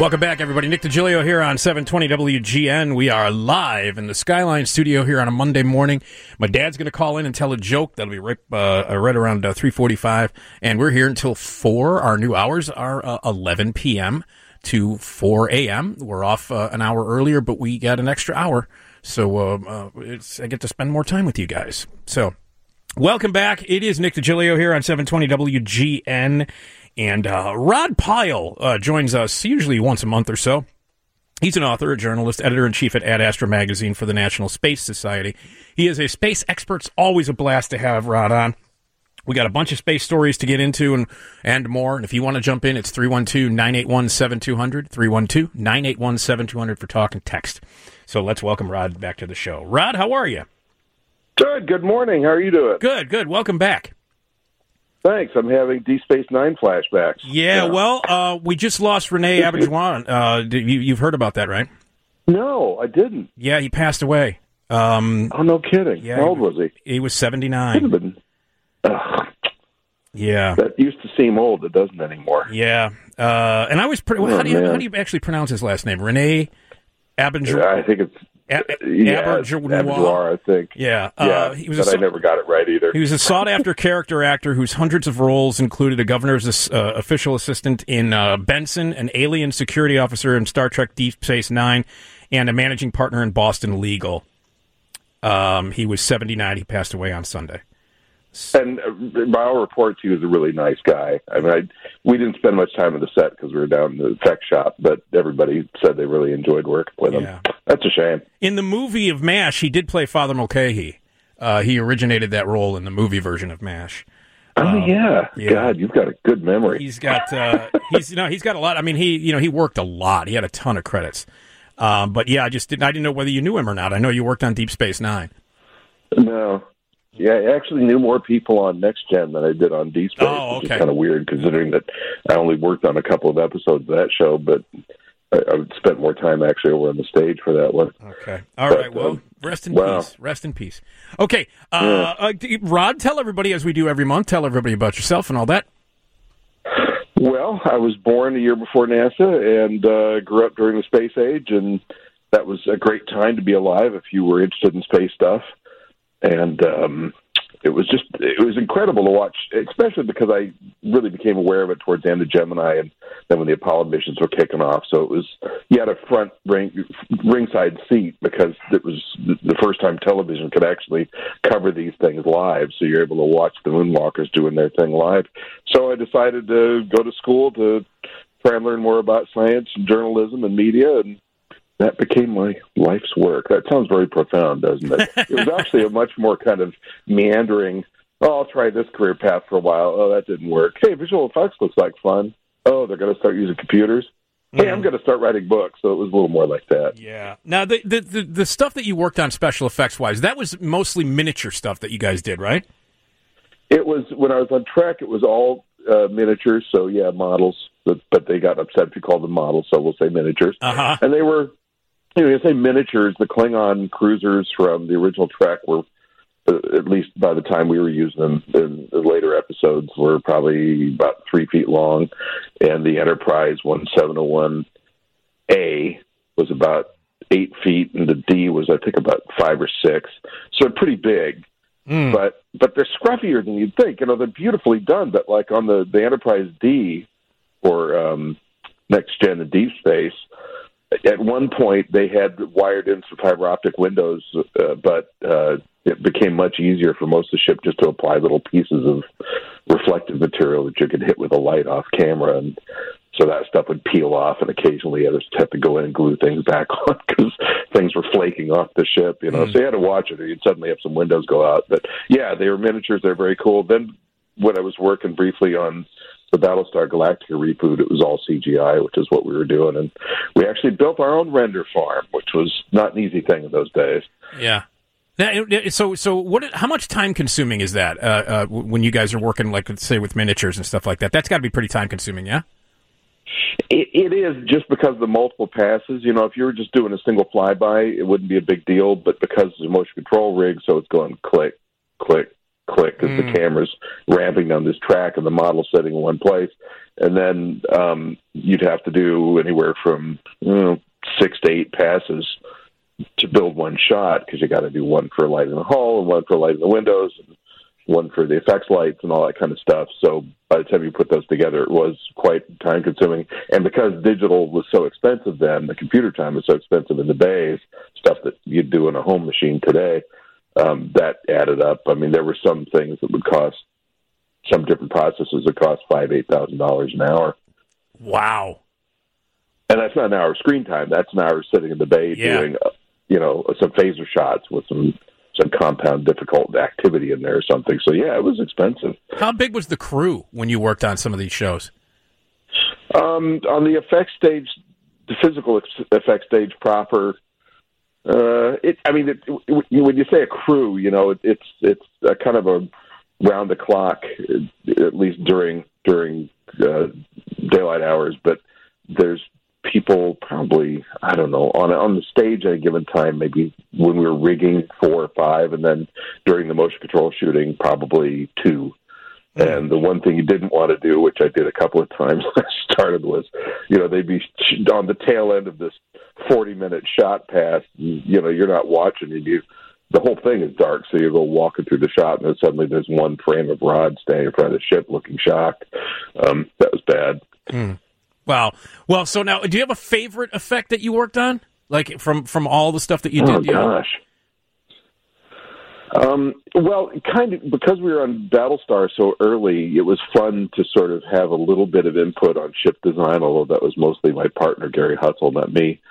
Welcome back, everybody. Nick DiGilio here on 720 WGN. We are live in the Skyline studio here on a Monday morning. My dad's going to call in and tell a joke. That'll be right around 3:45, and we're here until 4. Our new hours are 11 p.m. to 4 a.m. We're off an hour earlier, but we got an extra hour, so I get to spend more time with you guys. So, welcome back. It is Nick DiGilio here on 720 WGN. And Rod Pyle joins us usually once a month or so. He's an author, a journalist, editor-in-chief at Ad Astra magazine for the National Space Society. He is a space expert. It's always a blast to have Rod on. We got a bunch of space stories to get into and more. And if you want to jump in, it's 312-981-7200, 312-981-7200 for talk and text. So let's welcome Rod back to the show. Rod, how are you? Good. Good morning. How are you doing? Good. Welcome back. Thanks. I'm having Deep Space Nine flashbacks. Yeah, well, we just lost Rene Auberjonois. You've heard about that, right? No, I didn't. Yeah, he passed away. Oh, no kidding. Yeah, How old was he? He was 79. Yeah. That used to seem old. It doesn't anymore. Yeah. And I was how do you actually pronounce his last name? Rene Auberjonois? I think it's Auberjonois, I think. Yeah. He was I never got it right either. He was a sought-after character actor whose hundreds of roles included a governor's official assistant in Benson, an alien security officer in Star Trek Deep Space Nine, and a managing partner in Boston Legal. He was 79. He passed away on Sunday. And by all reports, he was a really nice guy. I mean, we didn't spend much time on the set because we were down in the tech shop, but everybody said they really enjoyed working with him. That's a shame. In the movie of MASH, he did play Father Mulcahy. He originated that role in the movie version of MASH. Yeah. God, you've got a good memory. He's got he's got a lot. I mean, he worked a lot. He had a ton of credits. But yeah, I didn't know whether you knew him or not. I know you worked on Deep Space Nine. No. Yeah, I actually knew more people on Next Gen than I did on Deep Space, which is kind of weird considering that I only worked on a couple of episodes of that show, but I spent more time actually over on the stage for that one. Okay. All right. Well, rest in peace. Rest in peace. Okay. Rod, tell everybody, as we do every month, tell everybody about yourself and all that. Well, I was born a year before NASA and grew up during the space age, and that was a great time to be alive if you were interested in space stuff. And it was incredible to watch, especially because I really became aware of it towards the end of Gemini and then when the Apollo missions were kicking off. So you had a ringside seat because it was the first time television could actually cover these things live. So you're able to watch the moonwalkers doing their thing live. So I decided to go to school to try and learn more about science and journalism and media, and that became my life's work. That sounds very profound, doesn't it? It was actually a much more kind of meandering, I'll try this career path for a while. Oh, that didn't work. Hey, visual effects looks like fun. Oh, they're going to start using computers. Hey, I'm going to start writing books. So it was a little more like that. Yeah. Now, the stuff that you worked on special effects-wise, that was mostly miniature stuff that you guys did, right? It was, when I was on Trek, it was all miniatures. So, yeah, models. But they got upset if you called them models, so we'll say miniatures. Uh-huh. And they were... You say miniatures, the Klingon cruisers from the original Trek were, at least by the time we were using them in the later episodes, were probably about 3 feet long. And the Enterprise 1701A was about 8 feet, and the D was, I think, about 5 or 6. So pretty big. But they're scruffier than you'd think. They're beautifully done, but like on the Enterprise D or Next Gen and Deep Space, at one point, they had wired in some fiber optic windows, but it became much easier for most of the ship just to apply little pieces of reflective material that you could hit with a light off camera. And so that stuff would peel off, and occasionally others have to go in and glue things back on because things were flaking off the ship. So you had to watch it, or you'd suddenly have some windows go out. But, yeah, they were miniatures. They're very cool. Then when I was working briefly on the Battlestar Galactica reboot, it was all CGI, which is what we were doing. And we actually built our own render farm, which was not an easy thing in those days. Yeah. So how much time consuming is that when you guys are working, like, say, with miniatures and stuff like that? That's got to be pretty time consuming, yeah? It is, just because of the multiple passes. If you were just doing a single flyby, it wouldn't be a big deal. But because it's a motion control rig, so it's going click, click, click as the camera's ramping down this track and the model's sitting in one place. And then you'd have to do anywhere from 6 to 8 passes to build one shot, because you got to do one for lighting the hull and one for lighting the windows and one for the effects lights and all that kind of stuff. So by the time you put those together, it was quite time consuming. And because digital was so expensive then, the computer time was so expensive in the days, stuff that you'd do in a home machine today, that added up. I mean, there were some things that would cost, some different processes that cost $5,000-$8,000 an hour. Wow. And that's not an hour of screen time. That's an hour sitting in the bay doing, some phaser shots with some compound difficult activity in there or something. So, yeah, it was expensive. How big was the crew when you worked on some of these shows? On the effects stage, the physical effects stage proper, when you say a crew, it's a kind of a round the clock, at least during daylight hours. But there's people probably, I don't know, on the stage at a given time, maybe when we were rigging 4 or 5, and then during the motion control shooting, probably 2. And the one thing you didn't want to do, which I did a couple of times when I started, was, they'd be on the tail end of this 40-minute shot pass. You're not watching, and the whole thing is dark, so you go walking through the shot, and then suddenly there's one frame of Rod standing in front of the ship looking shocked. That was bad. Wow. Well, so now, do you have a favorite effect that you worked on? Like, from all the stuff that you did? Oh, gosh. Well, kind of, because we were on Battlestar so early, it was fun to sort of have a little bit of input on ship design, although that was mostly my partner, Gary Hutzel, not me.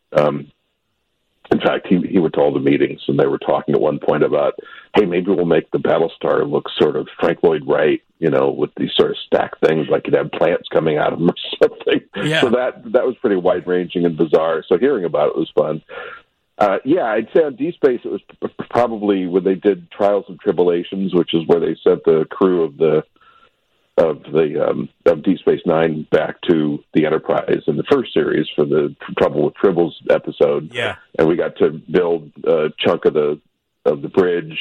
In fact, he went to all the meetings, and they were talking at one point about, hey, maybe we'll make the Battlestar look sort of Frank Lloyd Wright, with these sort of stacked things, like you'd have plants coming out of them or something. Yeah. So that was pretty wide-ranging and bizarre. So hearing about it was fun. I'd say on D-Space it was probably when they did Trials and Tribulations, which is where they sent the crew of Deep Space Nine back to the Enterprise in the first series for the Trouble with Tribbles episode. Yeah, and we got to build a chunk of the bridge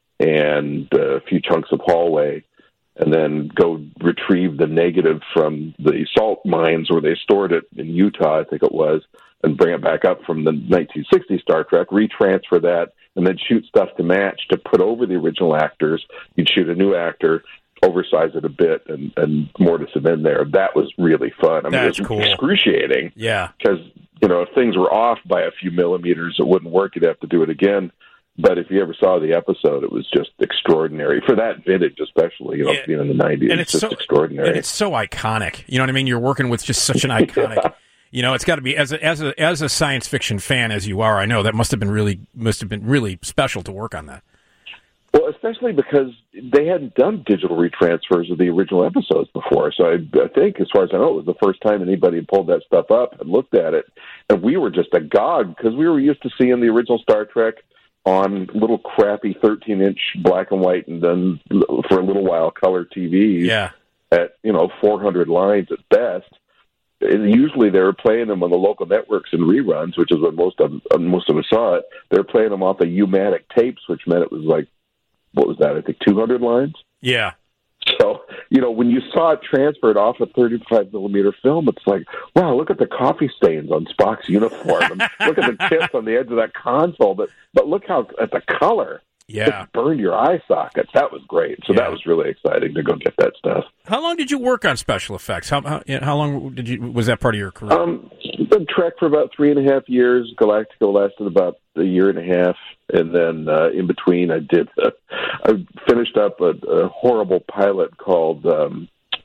and a few chunks of hallway, and then go retrieve the negative from the salt mines where they stored it in Utah, I think it was, and bring it back up from the 1960 Star Trek, retransfer that, and then shoot stuff to match to put over the original actors. You'd shoot a new actor, oversize it a bit, and mortise them in there. That was really fun. I mean, That's it was cool. Excruciating. Yeah. Because, if things were off by a few millimeters, it wouldn't work. You'd have to do it again. But if you ever saw the episode, it was just extraordinary. For that vintage especially, being in the 90s, and it's just extraordinary. And it's so iconic. You know what I mean? You're working with just such an iconic... Yeah. It's got to be, as a science fiction fan as you are, I know that must have been really special to work on that. Well, especially because they hadn't done digital retransfers of the original episodes before. So I think, as far as I know, it was the first time anybody had pulled that stuff up and looked at it. And we were just agog because we were used to seeing the original Star Trek on little crappy 13-inch black and white, and then for a little while color TVs. Yeah. At 400 lines at best. And usually they were playing them on the local networks in reruns, which is when most of us saw it. They were playing them off of U-matic tapes, which meant it was like, what was that? I think 200 lines. Yeah. So, when you saw it transferred off a 35 millimeter film, it's like, wow, look at the coffee stains on Spock's uniform, and look at the tips on the edge of that console. But look at the color. Yeah. It burned your eye sockets. That was great. So that was really exciting to go get that stuff. How long did you work on special effects? How long was that part of your career? Been Trek for about 3.5 years. Galactica lasted about a year and a half, and then in between, I finished up a horrible pilot called the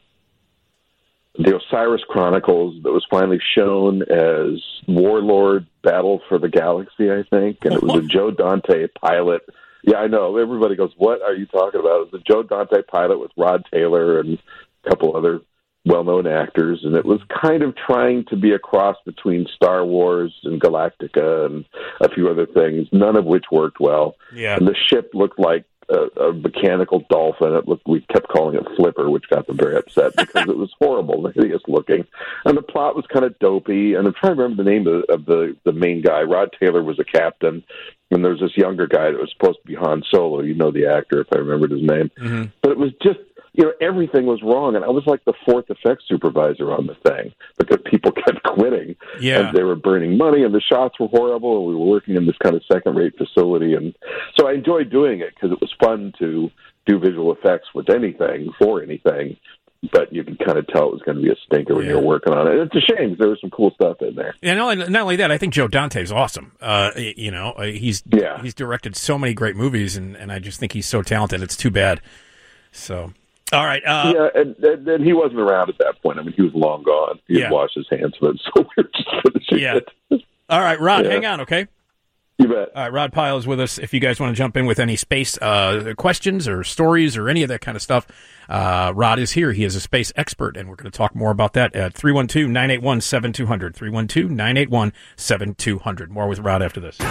Osiris Chronicles that was finally shown as Warlord Battle for the Galaxy, I think, and it was a Joe Dante pilot. Yeah, I know. Everybody goes, what are you talking about? It was a Joe Dante pilot with Rod Taylor and a couple other well-known actors, and it was kind of trying to be a cross between Star Wars and Galactica and a few other things, none of which worked well. Yeah. And the ship looked like a mechanical dolphin. We kept calling it Flipper, which got them very upset because it was horrible and hideous looking. And the plot was kind of dopey. And I'm trying to remember the name of the main guy. Rod Taylor was a captain. And there's this younger guy that was supposed to be Han Solo. You know the actor, if I remembered his name. Mm-hmm. But it was just, everything was wrong. And I was like the fourth effects supervisor on the thing because people kept quitting. Yeah. And they were burning money, and the shots were horrible, and we were working in this kind of second-rate facility. And so I enjoyed doing it because it was fun to do visual effects with anything, for anything. But you could kind of tell it was going to be a stinker when you were working on it. It's a shame because there was some cool stuff in there. Yeah, not only that, I think Joe Dante's awesome. He's directed so many great movies, and I just think he's so talented. It's too bad. So, all right. And he wasn't around at that point. I mean, he was long gone. He had washed his hands of it, so we were just finishing it. All right, Rod, hang on, okay? You bet. All right, Rod Pyle is with us. If you guys want to jump in with any space questions or stories or any of that kind of stuff, Rod is here. He is a space expert, and we're going to talk more about that at 312-981-7200. 312-981-7200. More with Rod after this.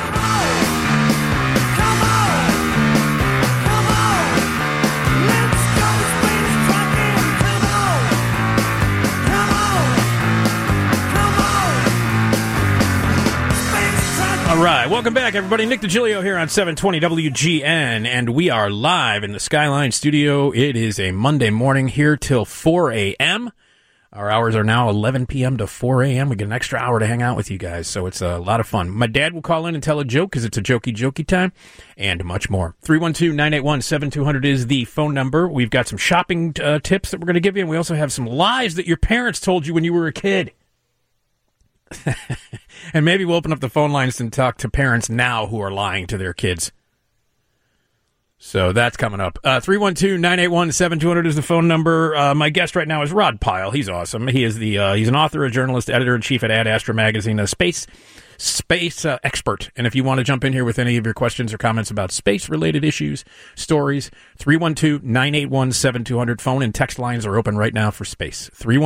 All right, welcome back, everybody. Nick DiGilio here on 720 WGN, and we are live in the Skyline studio. It is a Monday morning here till 4 a.m. Our hours are now 11 p.m. to 4 a.m. We get an extra hour to hang out with you guys, so it's a lot of fun. My dad will call in and tell a joke because it's a jokey time, and much more. 312-981-7200 is the phone number. We've got some shopping tips that we're going to give you, and we also have some lies that your parents told you when you were a kid. And maybe we'll open up the phone lines and talk to parents now who are lying to their kids. So that's coming up. 312-981-7200 is the phone number. My guest right now is Rod Pyle. He's awesome. He is he's an author, a journalist, editor-in-chief at Ad Astra Magazine, a space expert. And if you want to jump in here with any of your questions or comments about space-related issues, stories, 312-981-7200. Phone and text lines are open right now for space.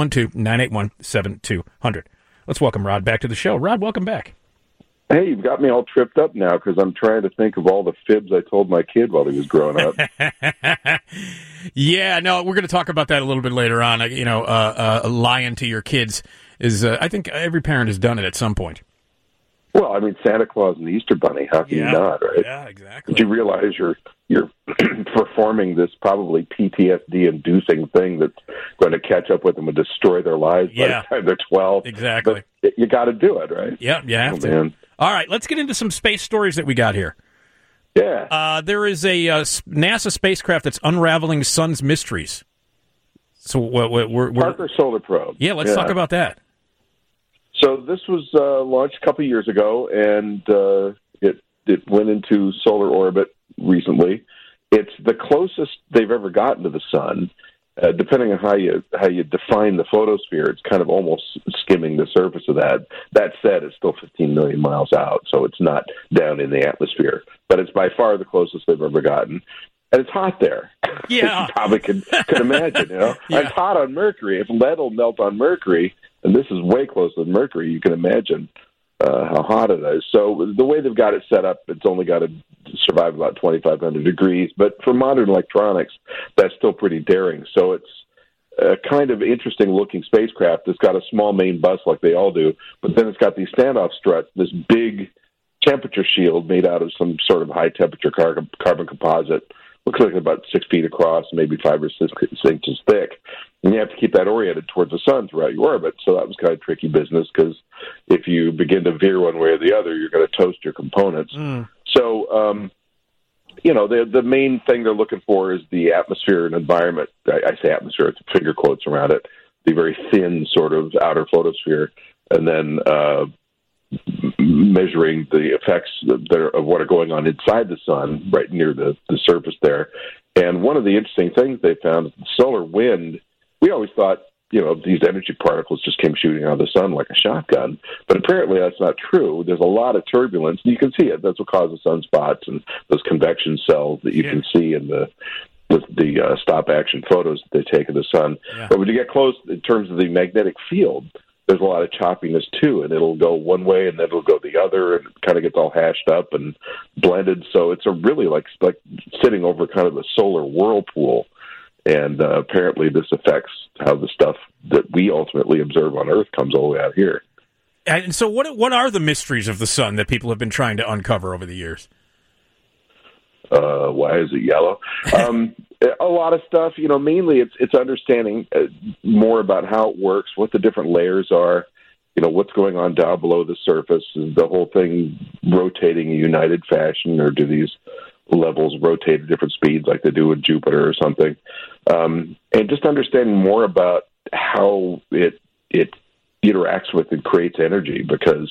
312-981-7200. Let's welcome Rod back to the show. Rod, welcome back. Hey, you've got me all tripped up now because I'm trying to think of all the fibs I told my kid while he was growing up. Yeah, no, we're going to talk about that a little bit later on. Lying to your kids is, I think every parent has done it at some point. Well, I mean, Santa Claus and the Easter Bunny, how can you not, right? Yeah, exactly. But you realize you're performing this probably PTSD-inducing thing that's going to catch up with them and destroy their lives by the time they're 12. Exactly. But you got to do it, right? Yeah, you have to. Man. All right, let's get into some space stories that we got here. Yeah. There is a NASA spacecraft that's unraveling sun's mysteries. So we're Parker Solar Probe. Yeah, let's talk about that. So this was launched a couple of years ago, and it went into solar orbit recently. It's the closest they've ever gotten to the sun. Depending on how you define the photosphere, it's kind of almost skimming the surface of that. That said, it's still 15 million miles out, so it's not down in the atmosphere. But it's by far the closest they've ever gotten. And it's hot there. Yeah. You probably could imagine, Yeah. It's hot on Mercury. If lead will melt on Mercury, and this is way closer than Mercury, you can imagine how hot it is. So the way they've got it set up, it's only got to survive about 2,500 degrees. But for modern electronics, that's still pretty daring. So it's a kind of interesting-looking spacecraft that's got a small main bus like they all do, but then it's got these standoff struts, this big temperature shield made out of some sort of high-temperature carbon composite. Looks like about 6 feet across, maybe 5 or 6 inches thick. And you have to keep that oriented towards the sun throughout your orbit. So that was kind of tricky business because if you begin to veer one way or the other, you're going to toast your components. So, the main thing they're looking for is the atmosphere and environment. I say atmosphere, it's finger quotes around it, the very thin sort of outer photosphere, and then measuring the effects of what are going on inside the sun, right near the surface there. And one of the interesting things they found is the solar wind. We always thought, these energy particles just came shooting out of the sun like a shotgun. But apparently that's not true. There's a lot of turbulence. You can see it. That's what causes sunspots and those convection cells that you can see in the stop-action photos that they take of the sun. Yeah. But when you get close, in terms of the magnetic field, there's a lot of choppiness, too, and it'll go one way and then it'll go the other, and it kind of gets all hashed up and blended. So it's a really like sitting over kind of a solar whirlpool. And apparently this affects how the stuff that we ultimately observe on Earth comes all the way out here. And so what are the mysteries of the sun that people have been trying to uncover over the years? Why is it yellow? A lot of stuff, mainly it's understanding more about how it works, what the different layers are, what's going on down below the surface. Is the whole thing rotating in united fashion, or do these levels rotate at different speeds like they do with Jupiter or something? And just understanding more about how it interacts with and creates energy, because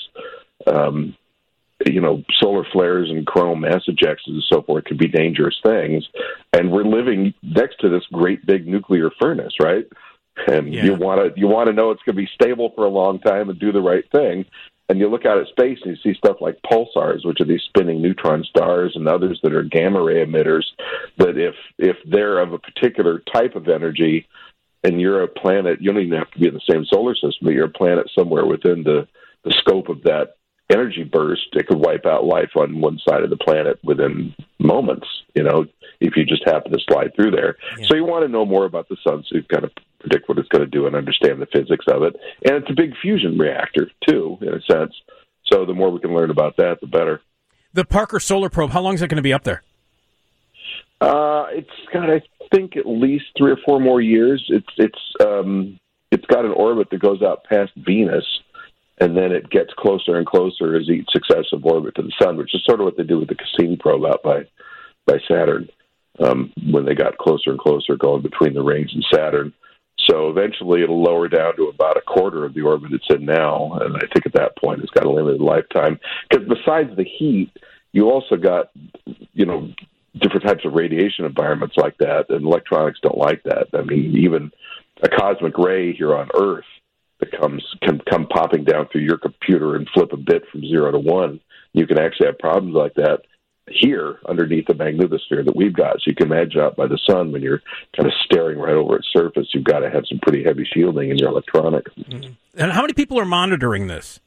solar flares and coronal mass ejections and so forth can be dangerous things. And we're living next to this great big nuclear furnace, right? And you want to know it's going to be stable for a long time and do the right thing. And you look out at space and you see stuff like pulsars, which are these spinning neutron stars, and others that are gamma ray emitters, that if they're of a particular type of energy and you're a planet, you don't even have to be in the same solar system, but you're a planet somewhere within the scope of that energy burst, it could wipe out life on one side of the planet within moments, if you just happen to slide through there. Yeah. So you want to know more about the sun, so you've got to predict what it's going to do and understand the physics of it. And it's a big fusion reactor, too, in a sense. So the more we can learn about that, the better. The Parker Solar Probe, how long is it going to be up there? It's got, I think, at least 3 or 4 more years. It's got an orbit that goes out past Venus, and then it gets closer and closer as each successive orbit to the sun, which is sort of what they do with the Cassini probe out by Saturn, when they got closer and closer going between the rings and Saturn. So eventually it'll lower down to about a quarter of the orbit it's in now, and I think at that point it's got a limited lifetime. Because besides the heat, you also got, different types of radiation environments like that, and electronics don't like that. I mean, even a cosmic ray here on Earth that can come popping down through your computer and flip a bit from 0 to 1. You can actually have problems like that here underneath the magnetosphere that we've got. So you can imagine out by the sun, when you're kind of staring right over its surface, you've got to have some pretty heavy shielding in your electronics. Mm-hmm. And how many people are monitoring this?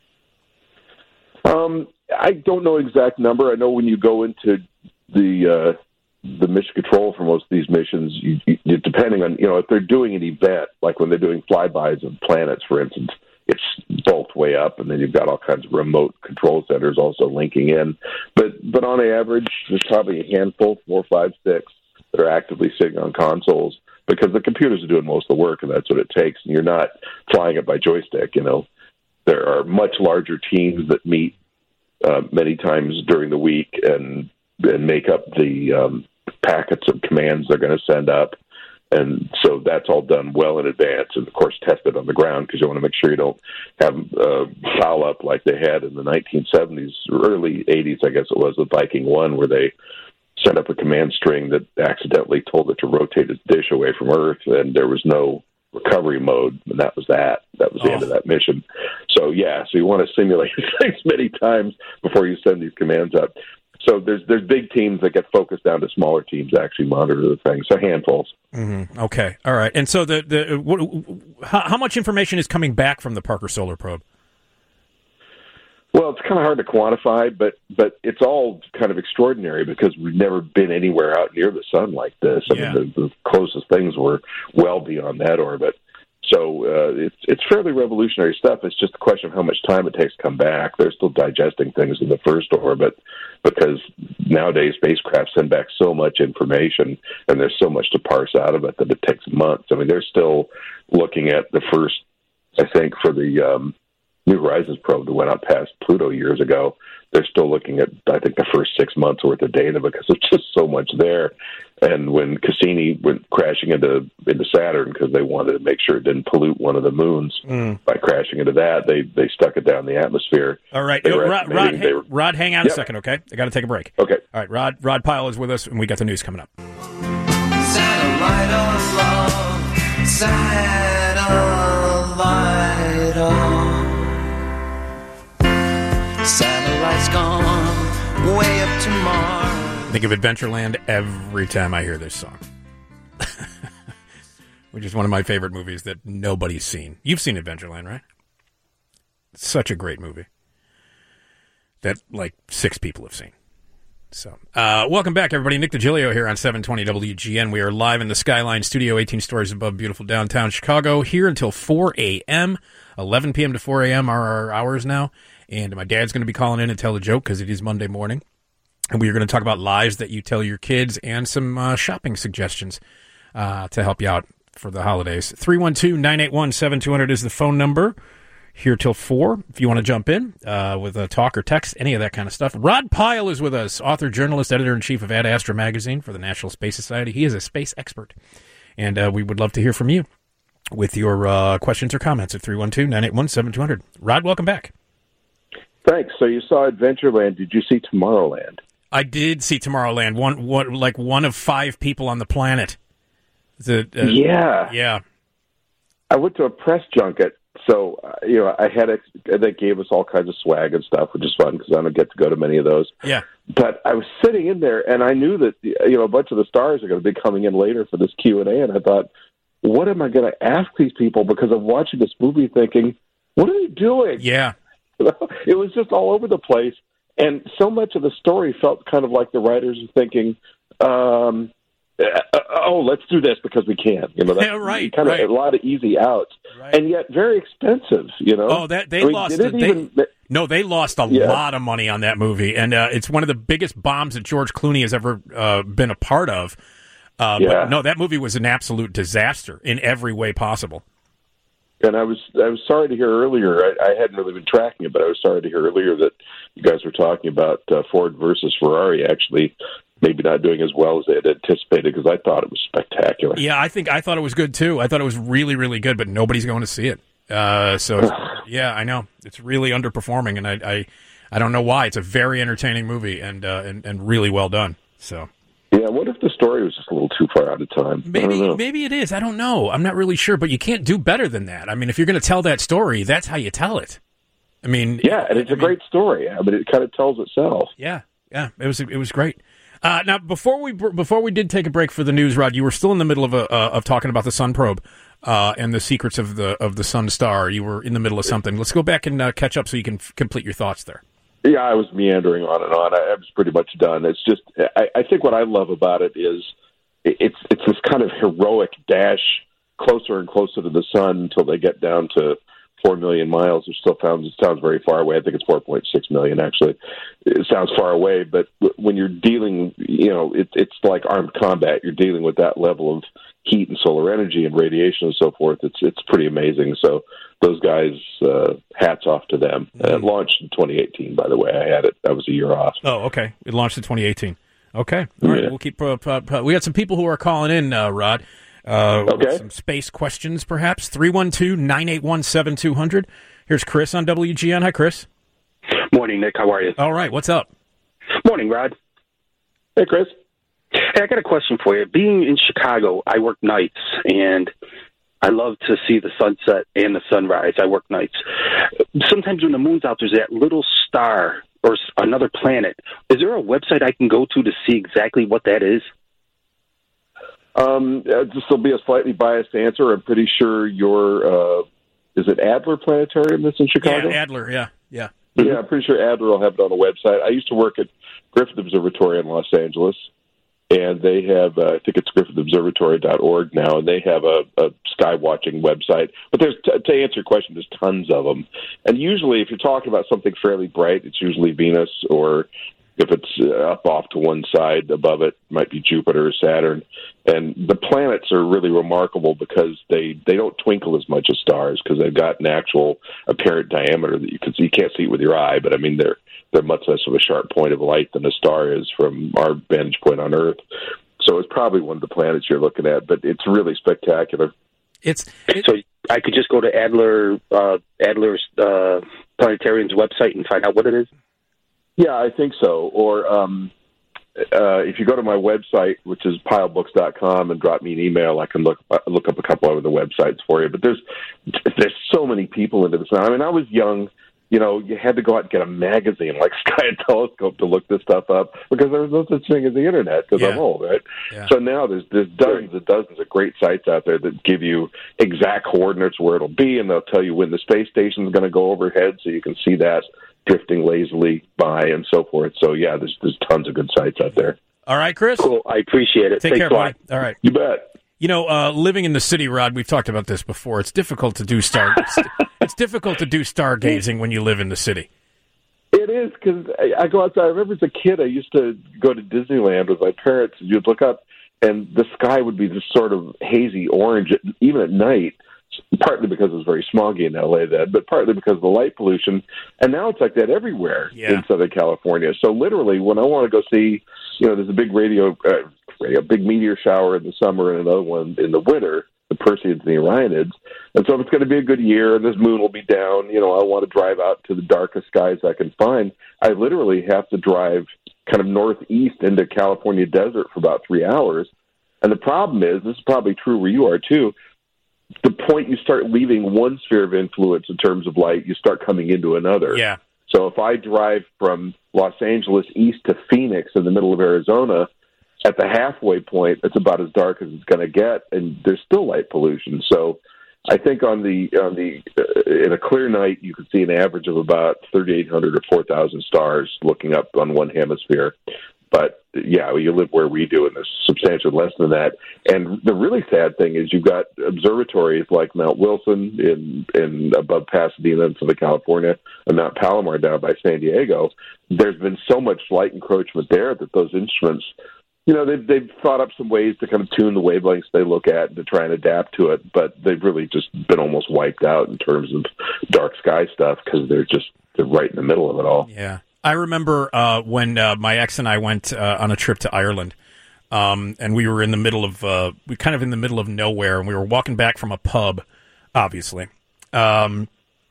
I don't know exact number. I know when you go into the mission control for most of these missions, you depending on, if they're doing an event, like when they're doing flybys of planets, for instance, it's both way up, and then you've got all kinds of remote control centers also linking in. But on average, there's probably a handful, 4, 5, 6, that are actively sitting on consoles, because the computers are doing most of the work, and that's what it takes. And you're not flying it by joystick. There are much larger teams that meet many times during the week and make up the packets of commands they're going to send up. And so that's all done well in advance, and, of course, tested on the ground, because you want to make sure you don't have foul up like they had in the 1970s, or early 80s, I guess it was, with Viking 1, where they set up a command string that accidentally told it to rotate its dish away from Earth, and there was no recovery mode, and that was that. That was the end of that mission. So, so you want to simulate things many times before you send these commands up. So there's big teams that get focused down to smaller teams that actually monitor the thing. So handfuls. Mm-hmm. Okay, all right. And so how much information is coming back from the Parker Solar Probe? Well, it's kind of hard to quantify, but it's all kind of extraordinary, because we've never been anywhere out near the sun like this. I mean, the closest things were well beyond that orbit. So it's fairly revolutionary stuff. It's just a question of how much time it takes to come back. They're still digesting things in the first orbit, because nowadays spacecraft send back so much information, and there's so much to parse out of it that it takes months. I mean, they're still looking at the first, I think, for the New Horizons probe that went out past Pluto years ago. They're still looking at, I think, the first 6 months worth of data, because there's just so much there. And when Cassini went crashing into Saturn, because they wanted to make sure it didn't pollute one of the moons by crashing into that, they stuck it down the atmosphere. All right, Rod, hang on a second, okay? I got to take a break. Okay. All right, Rod Pyle is with us, and we got the news coming up. Satellite of love, satellite of. Satellite's gone way up to Mars. Think of Adventureland every time I hear this song. Which is one of my favorite movies that nobody's seen. You've seen Adventureland, right? It's such a great movie that, 6 people have seen. So, welcome back, everybody. Nick DiGilio here on 720 WGN. We are live in the Skyline Studio, 18 stories above beautiful downtown Chicago, here until 4 a.m. 11 p.m. to 4 a.m. are our hours now. And my dad's going to be calling in and tell a joke, because it is Monday morning. And we are going to talk about lies that you tell your kids and some shopping suggestions to help you out for the holidays. 312-981-7200 is the phone number. Here till 4 if you want to jump in with a talk or text, any of that kind of stuff. Rod Pyle is with us, author, journalist, editor-in-chief of Ad Astra magazine for the National Space Society. He is a space expert, and we would love to hear from you with your questions or comments at 312-981-7200. Rod, welcome back. Thanks. So you saw Adventureland. Did you see Tomorrowland? I did see Tomorrowland. One of 5 people on the planet. Yeah. I went to a press junket. So, I had they gave us all kinds of swag and stuff, which is fun because I don't get to go to many of those. Yeah. But I was sitting in there, and I knew that, a bunch of the stars are going to be coming in later for this Q&A, and I thought, what am I going to ask these people? Because I'm watching this movie thinking, what are they doing? Yeah. It was just all over the place. And so much of the story felt kind of like the writers were thinking, let's do this because we can. Right. A lot of easy outs, right. And yet very expensive. Oh, they lost. They lost a lot of money on that movie, and it's one of the biggest bombs that George Clooney has ever been a part of. But no, that movie was an absolute disaster in every way possible. And I was sorry to hear earlier. I hadn't really been tracking it, but I was sorry to hear earlier that you guys were talking about Ford versus Ferrari actually maybe not doing as well as they had anticipated, because I thought it was spectacular. Yeah, I thought it was good too. I thought it was really, really good, but nobody's going to see it. I know it's really underperforming, and I don't know why. It's a very entertaining movie and really well done. So. Yeah, what if the story was just a little too far out of time? Maybe it is. I don't know. I'm not really sure, but you can't do better than that. I mean, if you're going to tell that story, that's how you tell it. I mean, and it's a great story. I mean, it kind of tells itself. Yeah, it was great. Now, before we did take a break for the news, Rod, you were still in the middle of talking about the Sun probe and the secrets of the Sun star. You were in the middle of something. Let's go back and catch up so you can complete your thoughts there. Yeah, I was meandering on and on. I was pretty much done. It's just, I think what I love about it is it's this kind of heroic dash closer and closer to the sun until they get down to 4 million miles, which still sounds very far away. I think it's 4.6 million, actually. It sounds far away, but when you're dealing, it's like armed combat. You're dealing with that level of heat and solar energy and radiation and so forth. It's pretty amazing. So those guys, hats off to them. It launched in 2018, by the way. I was a year off. Oh, okay. It launched in 2018. Okay. All right. We'll keep. We got some people who are calling in, Rod. With some space questions, perhaps. 312-981-7200. Here's Chris on WGN. Hi, Chris. Morning, Nick. How are you? All right. What's up? Morning, Rod. Hey, Chris. Hey, I got a question for you. Being in Chicago, I work nights, and I love to see the sunset and the sunrise. I work nights. Sometimes when the moon's out, there's that little star or another planet. Is there a website I can go to see exactly what that is? This will be a slightly biased answer. I'm pretty sure is it Adler Planetarium that's in Chicago? Yeah, Adler, yeah. Yeah, I'm pretty sure Adler will have it on a website. I used to work at Griffith Observatory in Los Angeles, and they have, I think it's griffithobservatory.org now, and they have a sky watching website. But to answer your question, there's tons of them. And usually, if you're talking about something fairly bright, it's usually Venus, or if it's up off to one side above it, might be Jupiter or Saturn. And the planets are really remarkable because they don't twinkle as much as stars, because they've got an actual apparent diameter that you can see. You can't see it with your eye, but I mean, they're much less of a sharp point of light than a star is from our vantage point on Earth. So it's probably one of the planets you're looking at, but it's really spectacular. So I could just go to Adler's Planetarium's website and find out what it is? Yeah, I think so. Or if you go to my website, which is pilebooks.com, and drop me an email, I can look up a couple of the websites for you. But there's so many people into this now. I mean, I was young. You had to go out and get a magazine like Sky and Telescope to look this stuff up, because there was no such thing as the Internet, because I'm old, right? Yeah. So now there's dozens and dozens of great sites out there that give you exact coordinates where it'll be, and they'll tell you when the space station is going to go overhead, so you can see that drifting lazily by and so forth. So, yeah, there's tons of good sites out there. All right, Chris. Cool. I appreciate it. Take care, buddy. All right. You bet. Living in the city, Rod, we've talked about this before. It's difficult to do it's difficult to do stargazing when you live in the city. It it is, because I go outside. I remember as a kid, I used to go to Disneyland with my parents, and you'd look up, and the sky would be this sort of hazy orange, even at night, partly because it was very smoggy in L.A. then, but partly because of the light pollution. And now it's like that everywhere in Southern California. So literally, when I want to go see, there's a big big meteor shower in the summer and another one in the winter, the Perseids and the Orionids. And so if it's going to be a good year and this moon will be down, I want to drive out to the darkest skies I can find. I literally have to drive kind of northeast into California desert for about 3 hours. And the problem is, this is probably true where you are too, the point you start leaving one sphere of influence in terms of light, you start coming into another. Yeah. So if I drive from Los Angeles east to Phoenix in the middle of Arizona, at the halfway point, it's about as dark as it's going to get, and there's still light pollution. So I think in a clear night, you can see an average of about 3,800 or 4,000 stars looking up on one hemisphere. But, yeah, you live where we do, and there's substantially less than that. And the really sad thing is you've got observatories like Mount Wilson in above Pasadena in Southern California and Mount Palomar down by San Diego. There's been so much light encroachment there that those instruments, they've thought up some ways to kind of tune the wavelengths they look at and to try and adapt to it, but they've really just been almost wiped out in terms of dark sky stuff because they're right in the middle of it all. Yeah. I remember when my ex and I went on a trip to Ireland, and we were in the middle of nowhere, and we were walking back from a pub, obviously. And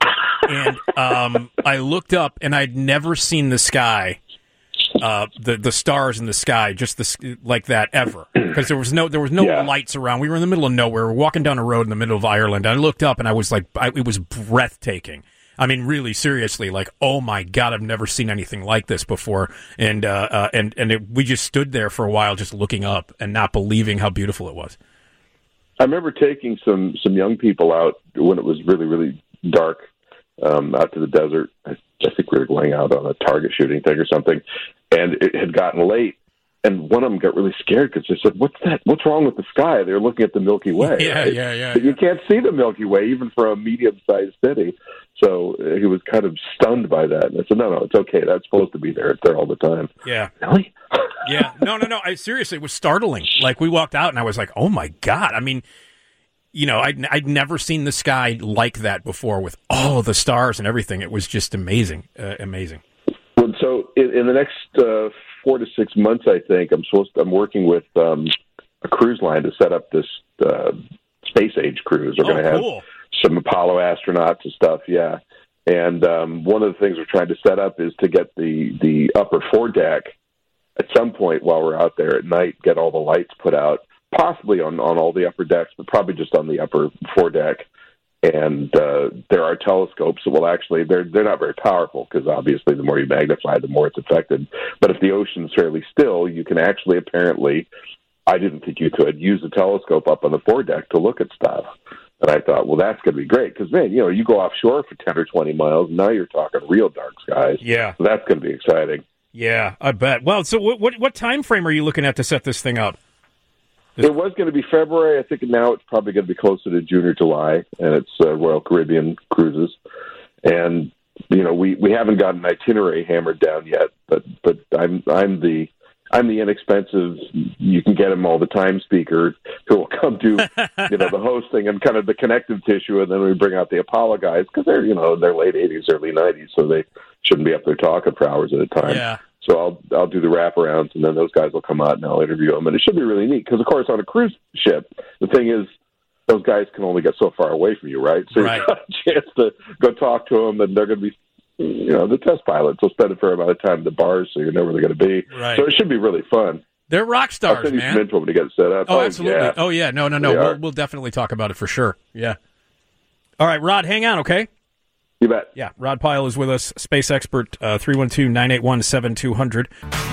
I looked up, and I'd never seen the sky, the stars in the sky, just like that ever, because there was no lights around. We were in the middle of nowhere. We're walking down a road in the middle of Ireland. And I looked up, and I was like, it was breathtaking. I mean, really, seriously, like, oh my God, I've never seen anything like this before. And we just stood there for a while, just looking up and not believing how beautiful it was. I remember taking some young people out when it was really, really dark, out to the desert. I think we were going out on a target shooting thing or something, and it had gotten late. And one of them got really scared because they said, "What's that? What's wrong with the sky?" They're looking at the Milky Way. Yeah. But you can't see the Milky Way even for a medium-sized city. So he was kind of stunned by that. And I said, "No, it's okay. That's supposed to be there. It's there all the time." Yeah. Really? Yeah. No. Seriously, it was startling. Like, we walked out, and I was like, "Oh my God!" I mean, I'd never seen the sky like that before with all the stars and everything. It was just amazing. Amazing. Well, so in the next 4 to 6 months, I think I'm working with a cruise line to set up this space age cruise. We're going to have some Apollo astronauts and stuff. Yeah, and one of the things we're trying to set up is to get the upper foredeck at some point while we're out there at night. Get all the lights put out, possibly on all the upper decks, but probably just on the upper foredeck. And there are telescopes that will actually, they're not very powerful because obviously the more you magnify, the more it's affected. But if the ocean's fairly still, you can actually apparently, I didn't think you could, use a telescope up on the foredeck to look at stuff. And I thought, well, that's going to be great because, man, you go offshore for 10 or 20 miles, and now you're talking real dark skies. Yeah. So that's going to be exciting. Yeah, I bet. Well, so what time frame are you looking at to set this thing up? It was going to be February. I think now it's probably going to be closer to June or July, and it's Royal Caribbean Cruises. And we haven't got an itinerary hammered down yet, but I'm the inexpensive. You can get him all the time speaker who will come do the hosting and kind of the connective tissue, and then we bring out the Apollo guys because they're they're late 80s, early 90s, so they shouldn't be up there talking for hours at a time. Yeah. So I'll do the wraparounds, and then those guys will come out, and I'll interview them. And it should be really neat because, of course, on a cruise ship, the thing is those guys can only get so far away from you, right? So you've got a chance to go talk to them, and they're going to be, the test pilots will spend a fair amount of time in the bars, so you know where they're going to be. Right. So it should be really fun. They're rock stars, I'll send you man. some info when to get it set up. Oh, absolutely. Yeah. Oh, yeah. No. We'll definitely talk about it for sure. Yeah. All right, Rod, hang on, okay? You bet. Yeah, Rod Pyle is with us, space expert, 312-981-7200.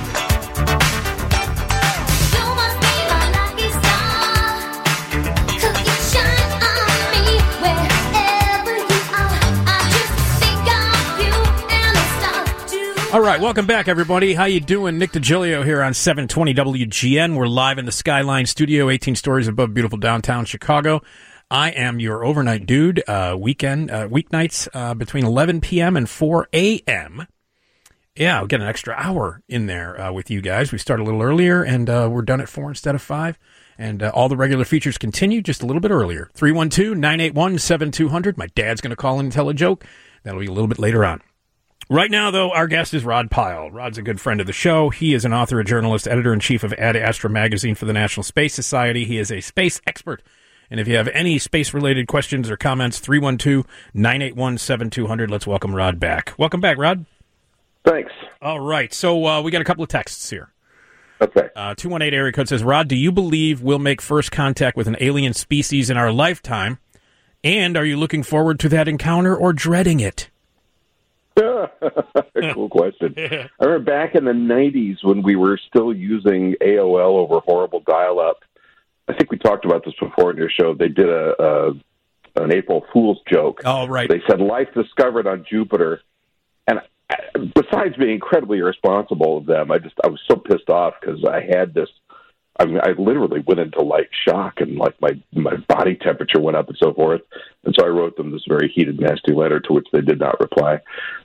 All right, welcome back, everybody. How you doing? Nick DiGilio here on 720 WGN. We're live in the Skyline Studio, 18 stories above beautiful downtown Chicago. I am your overnight dude, weeknights between 11 p.m. and 4 a.m. Yeah, we'll get an extra hour in there with you guys. We start a little earlier, and we're done at 4 instead of 5. And all the regular features continue just a little bit earlier. 312-981-7200. My dad's going to call in and tell a joke. That'll be a little bit later on. Right now, though, our guest is Rod Pyle. Rod's a good friend of the show. He is an author, a journalist, editor-in-chief of Ad Astra magazine for the National Space Society. He is a space expert. And if you have any space-related questions or comments, 312-981-7200. Let's welcome Rod back. Welcome back, Rod. Thanks. All right, so we got a couple of texts here. Okay. 218 area code says, Rod, do you believe we'll make first contact with an alien species in our lifetime? And are you looking forward to that encounter or dreading it? Cool question. I remember back in the 90s when we were still using AOL over horrible dial-up. I think we talked about this before in your show. They did an April Fool's joke. Oh, right. They said life discovered on Jupiter. And besides being incredibly irresponsible of them, I was so pissed off because I had this. I literally went into like shock, and like my body temperature went up and so forth. And so I wrote them this very heated, nasty letter to which they did not reply.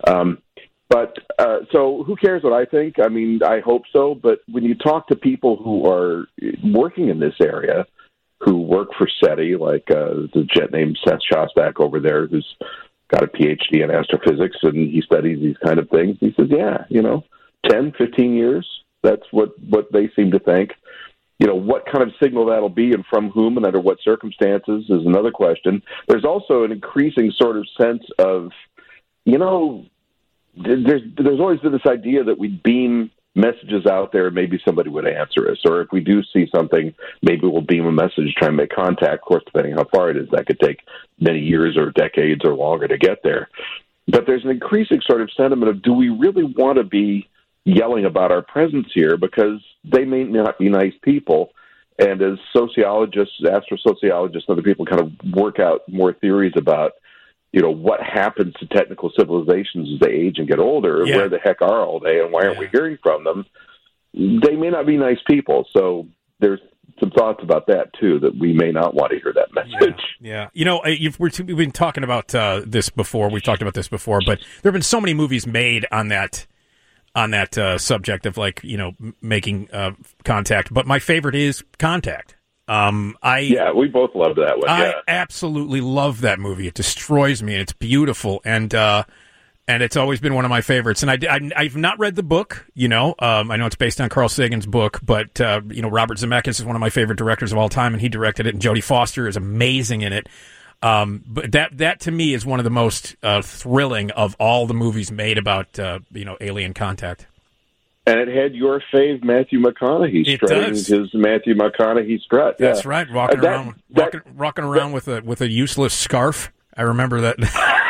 So who cares what I think? I mean, I hope so. But when you talk to people who are working in this area, who work for SETI, like the jet named Seth Shostak over there, who's got a PhD in astrophysics, and he studies these kind of things. He says, 10, 15 years, that's what they seem to think. What kind of signal that'll be and from whom and under what circumstances is another question. There's also an increasing sort of sense of, there's always been this idea that we beam messages out there and maybe somebody would answer us. Or if we do see something, maybe we'll beam a message, try and make contact. Of course, depending on how far it is, that could take many years or decades or longer to get there. But there's an increasing sort of sentiment of, do we really want to be yelling about our presence here, because they may not be nice people. And as sociologists, astrosociologists, and other people kind of work out more theories about, what happens to technical civilizations as they age and get older, where the heck are all they, and why aren't we hearing from them? They may not be nice people. So there's some thoughts about that, too, that we may not want to hear that message. Yeah. We've been talking about this before. We've talked about this before, but there have been so many movies made on that subject of making contact. But my favorite is Contact. We both love that one. I absolutely love that movie. It destroys me, and it's beautiful, and it's always been one of my favorites. And I've not read the book. I know it's based on Carl Sagan's book, but Robert Zemeckis is one of my favorite directors of all time, and he directed it. And Jodie Foster is amazing in it. But that to me is one of the most thrilling of all the movies made about alien contact. And it had your fave Matthew McConaughey strutting his Matthew McConaughey strut. That's right, walking around with a useless scarf. I remember that.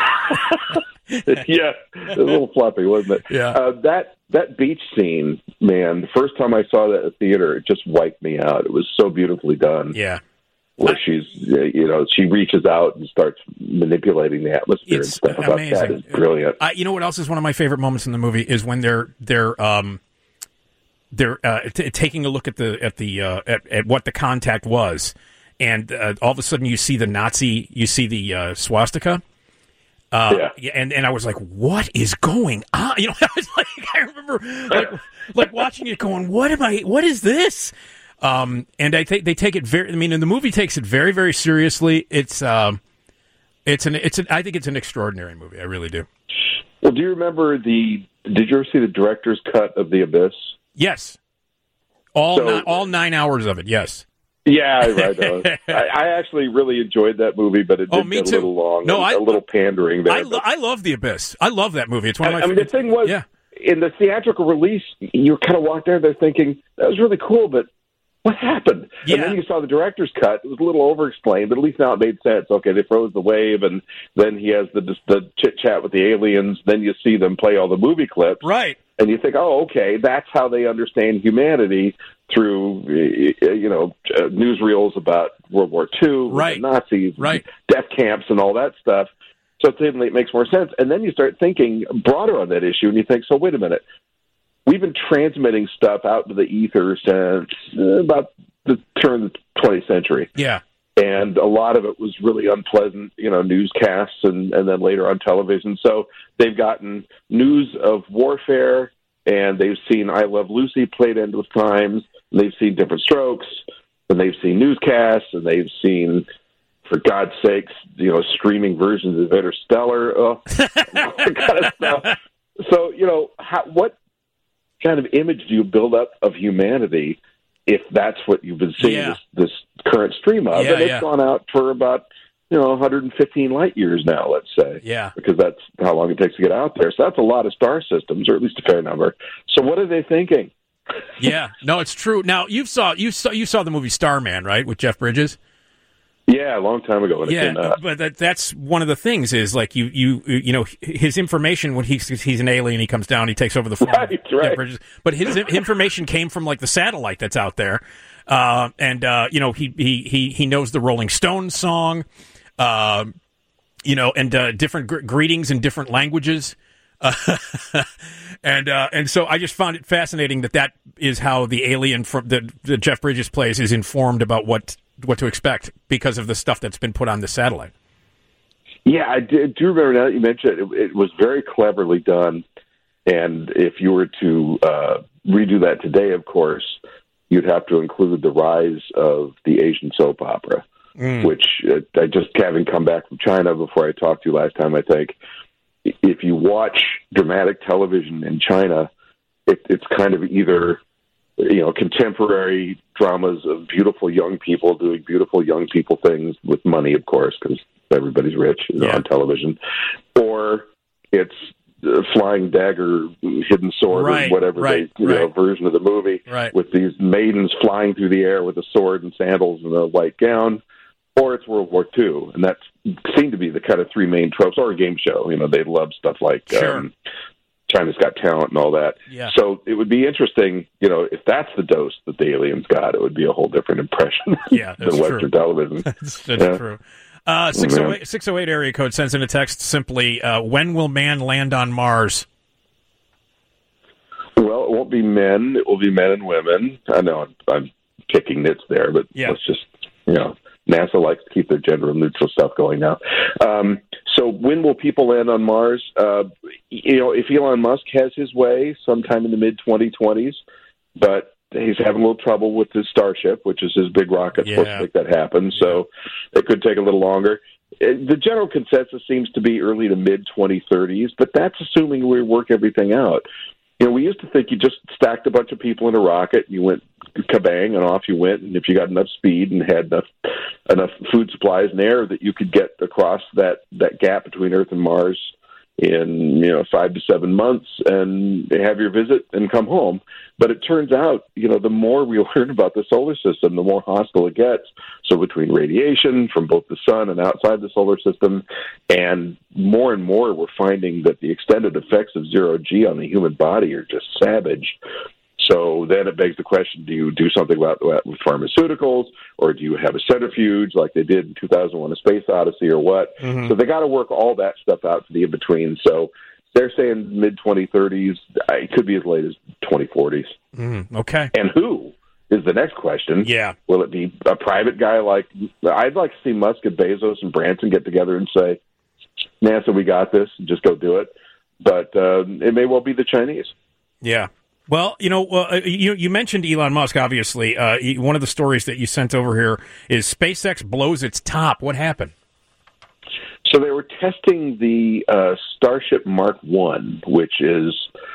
Yeah, a little fluffy, wasn't it? Yeah. That beach scene, man. The first time I saw that at the theater, it just wiped me out. It was so beautifully done. Yeah. Where she reaches out and starts manipulating the atmosphere and stuff. Amazing. That is brilliant. You know what else is one of my favorite moments in the movie is when they're taking a look at what the contact was, and all of a sudden you see the swastika. And I was like, what is going on? I remember watching it going, what is this? And I think they take it and the movie takes it very, very seriously. I think it's an extraordinary movie. I really do. Well, do you remember did you ever see the director's cut of The Abyss? Yes. All 9 hours of it. Yes. Yeah, right. I actually really enjoyed that movie, but it did get a little long. No, a little pandering there. I love The Abyss. I love that movie. It's one of my favorites. The thing was, in the theatrical release, you kind of walked there thinking, that was really cool, but what happened? Yeah. And then you saw the director's cut. It was a little over-explained, but at least now it made sense. Okay, they froze the wave, and then he has the chit-chat with the aliens. Then you see them play all the movie clips. Right. And you think, oh, okay, that's how they understand humanity through, newsreels about World War II, right. The Nazis, right. Death camps, and all that stuff. So suddenly it makes more sense. And then you start thinking broader on that issue, and you think, so wait a minute. We've been transmitting stuff out into the ether since about the turn of the 20th century. Yeah. and a lot of it was really unpleasant, newscasts and then later on television. So they've gotten news of warfare, and they've seen I Love Lucy played endless times, and they've seen Different Strokes, and they've seen newscasts, and they've seen, for God's sakes, streaming versions of Interstellar, that kind of stuff. So, what kind of image do you build up of humanity if that's what you've been seeing this current stream of? And it's gone out for about 115 light years now, let's say. Yeah. Because that's how long it takes to get out there. So that's a lot of star systems, or at least a fair number. So what are they thinking? Yeah. No, it's true. Now, you saw the movie Starman, right, with Jeff Bridges? Yeah, a long time ago when it came out. But that's one of the things is like his information when he's an alien, he comes down, he takes over the phone. Right. But his information came from like the satellite that's out there, and he knows the Rolling Stones song, and different greetings in different languages. And so I just found it fascinating that is how the alien that Jeff Bridges plays is informed about what to expect because of the stuff that's been put on the satellite. Yeah, I do remember now that you mentioned it. It was very cleverly done, and if you were to redo that today, of course, you'd have to include the rise of the Asian soap opera, which I just having come back from China before I talked to you last time, I think. If you watch dramatic television in China, it's kind of either contemporary dramas of beautiful young people doing beautiful young people things with money, of course, because everybody's rich on television, or it's Flying Dagger, Hidden Sword, or whatever version of the movie, with these maidens flying through the air with a sword and sandals and a white gown. Or it's World War II, and that seemed to be the kind of three main tropes, or a game show. They love stuff like China's Got Talent and all that. Yeah. So it would be interesting, if that's the dose that the aliens got, it would be a whole different impression than Western television. That's true. 608 area code sends in a text simply, when will man land on Mars? Well, it won't be men. It will be men and women. I know I'm picking nits there, but let's just, NASA likes to keep their gender-neutral stuff going now. So when will people land on Mars? If Elon Musk has his way, sometime in the mid-2020s, but he's having a little trouble with his Starship, which is his big rocket supposed to make that happen, so it could take a little longer. The general consensus seems to be early to mid-2030s, but that's assuming we work everything out. We used to think you just stacked a bunch of people in a rocket, you went kabang, and off you went, and if you got enough speed and had enough food supplies and air that you could get across that gap between Earth and Mars in 5 to 7 months and have your visit and come home. But it turns out, the more we learn about the solar system, the more hostile it gets. So between radiation from both the sun and outside the solar system, and more we're finding that the extended effects of zero-G on the human body are just savage. So then it begs the question, do you do something about that with pharmaceuticals, or do you have a centrifuge like they did in 2001: A Space Odyssey, or what? Mm-hmm. So they got to work all that stuff out for the in-between. So they're saying mid-2030s. It could be as late as 2040s. Okay. And who is the next question? Yeah. Will it be a private guy like... I'd like to see Musk and Bezos and Branson get together and say, NASA, we got this, and just go do it. But it may well be the Chinese. Yeah. Well, you mentioned Elon Musk, obviously. One of the stories that you sent over here is SpaceX blows its top. What happened? So they were testing the Starship Mark 1, which is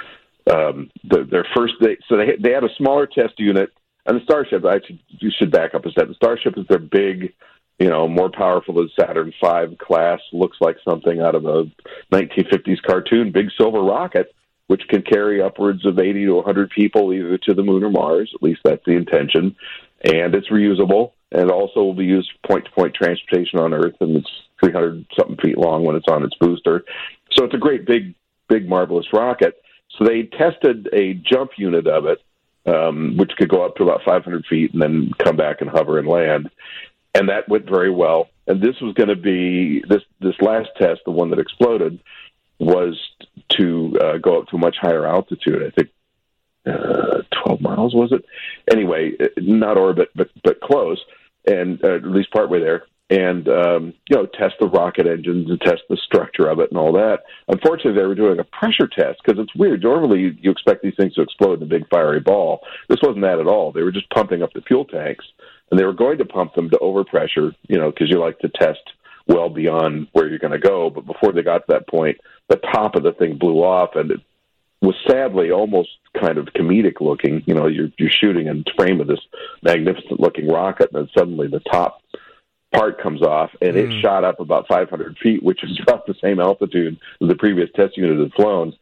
their first... They had a smaller test unit. And the Starship, you should back up a step. The Starship is their big, more powerful than Saturn V class, looks like something out of a 1950s cartoon, big silver rocket, which can carry upwards of 80 to 100 people either to the moon or Mars. At least that's the intention. And it's reusable, and also will be used for point-to-point transportation on Earth, and it's 300-something feet long when it's on its booster. So it's a great, big, marvelous rocket. So they tested a jump unit of it, which could go up to about 500 feet and then come back and hover and land. And that went very well. And this was going to be, this last test, the one that exploded, was to go up to a much higher altitude. I think 12 miles, was it? Anyway, not orbit, but close. and at least partway there, and test the rocket engines and test the structure of it and all that. Unfortunately, they were doing a pressure test because it's weird. Normally, you expect these things to explode in a big fiery ball. This wasn't that at all. They were just pumping up the fuel tanks, and they were going to pump them to overpressure, because you like to test well beyond where you're going to go. But before they got to that point, the top of the thing blew off, and it was sadly almost kind of comedic looking. You're shooting in frame of this magnificent looking rocket, and then suddenly the top part comes off, and it shot up about 500 feet, which is about the same altitude as the previous test unit had flown.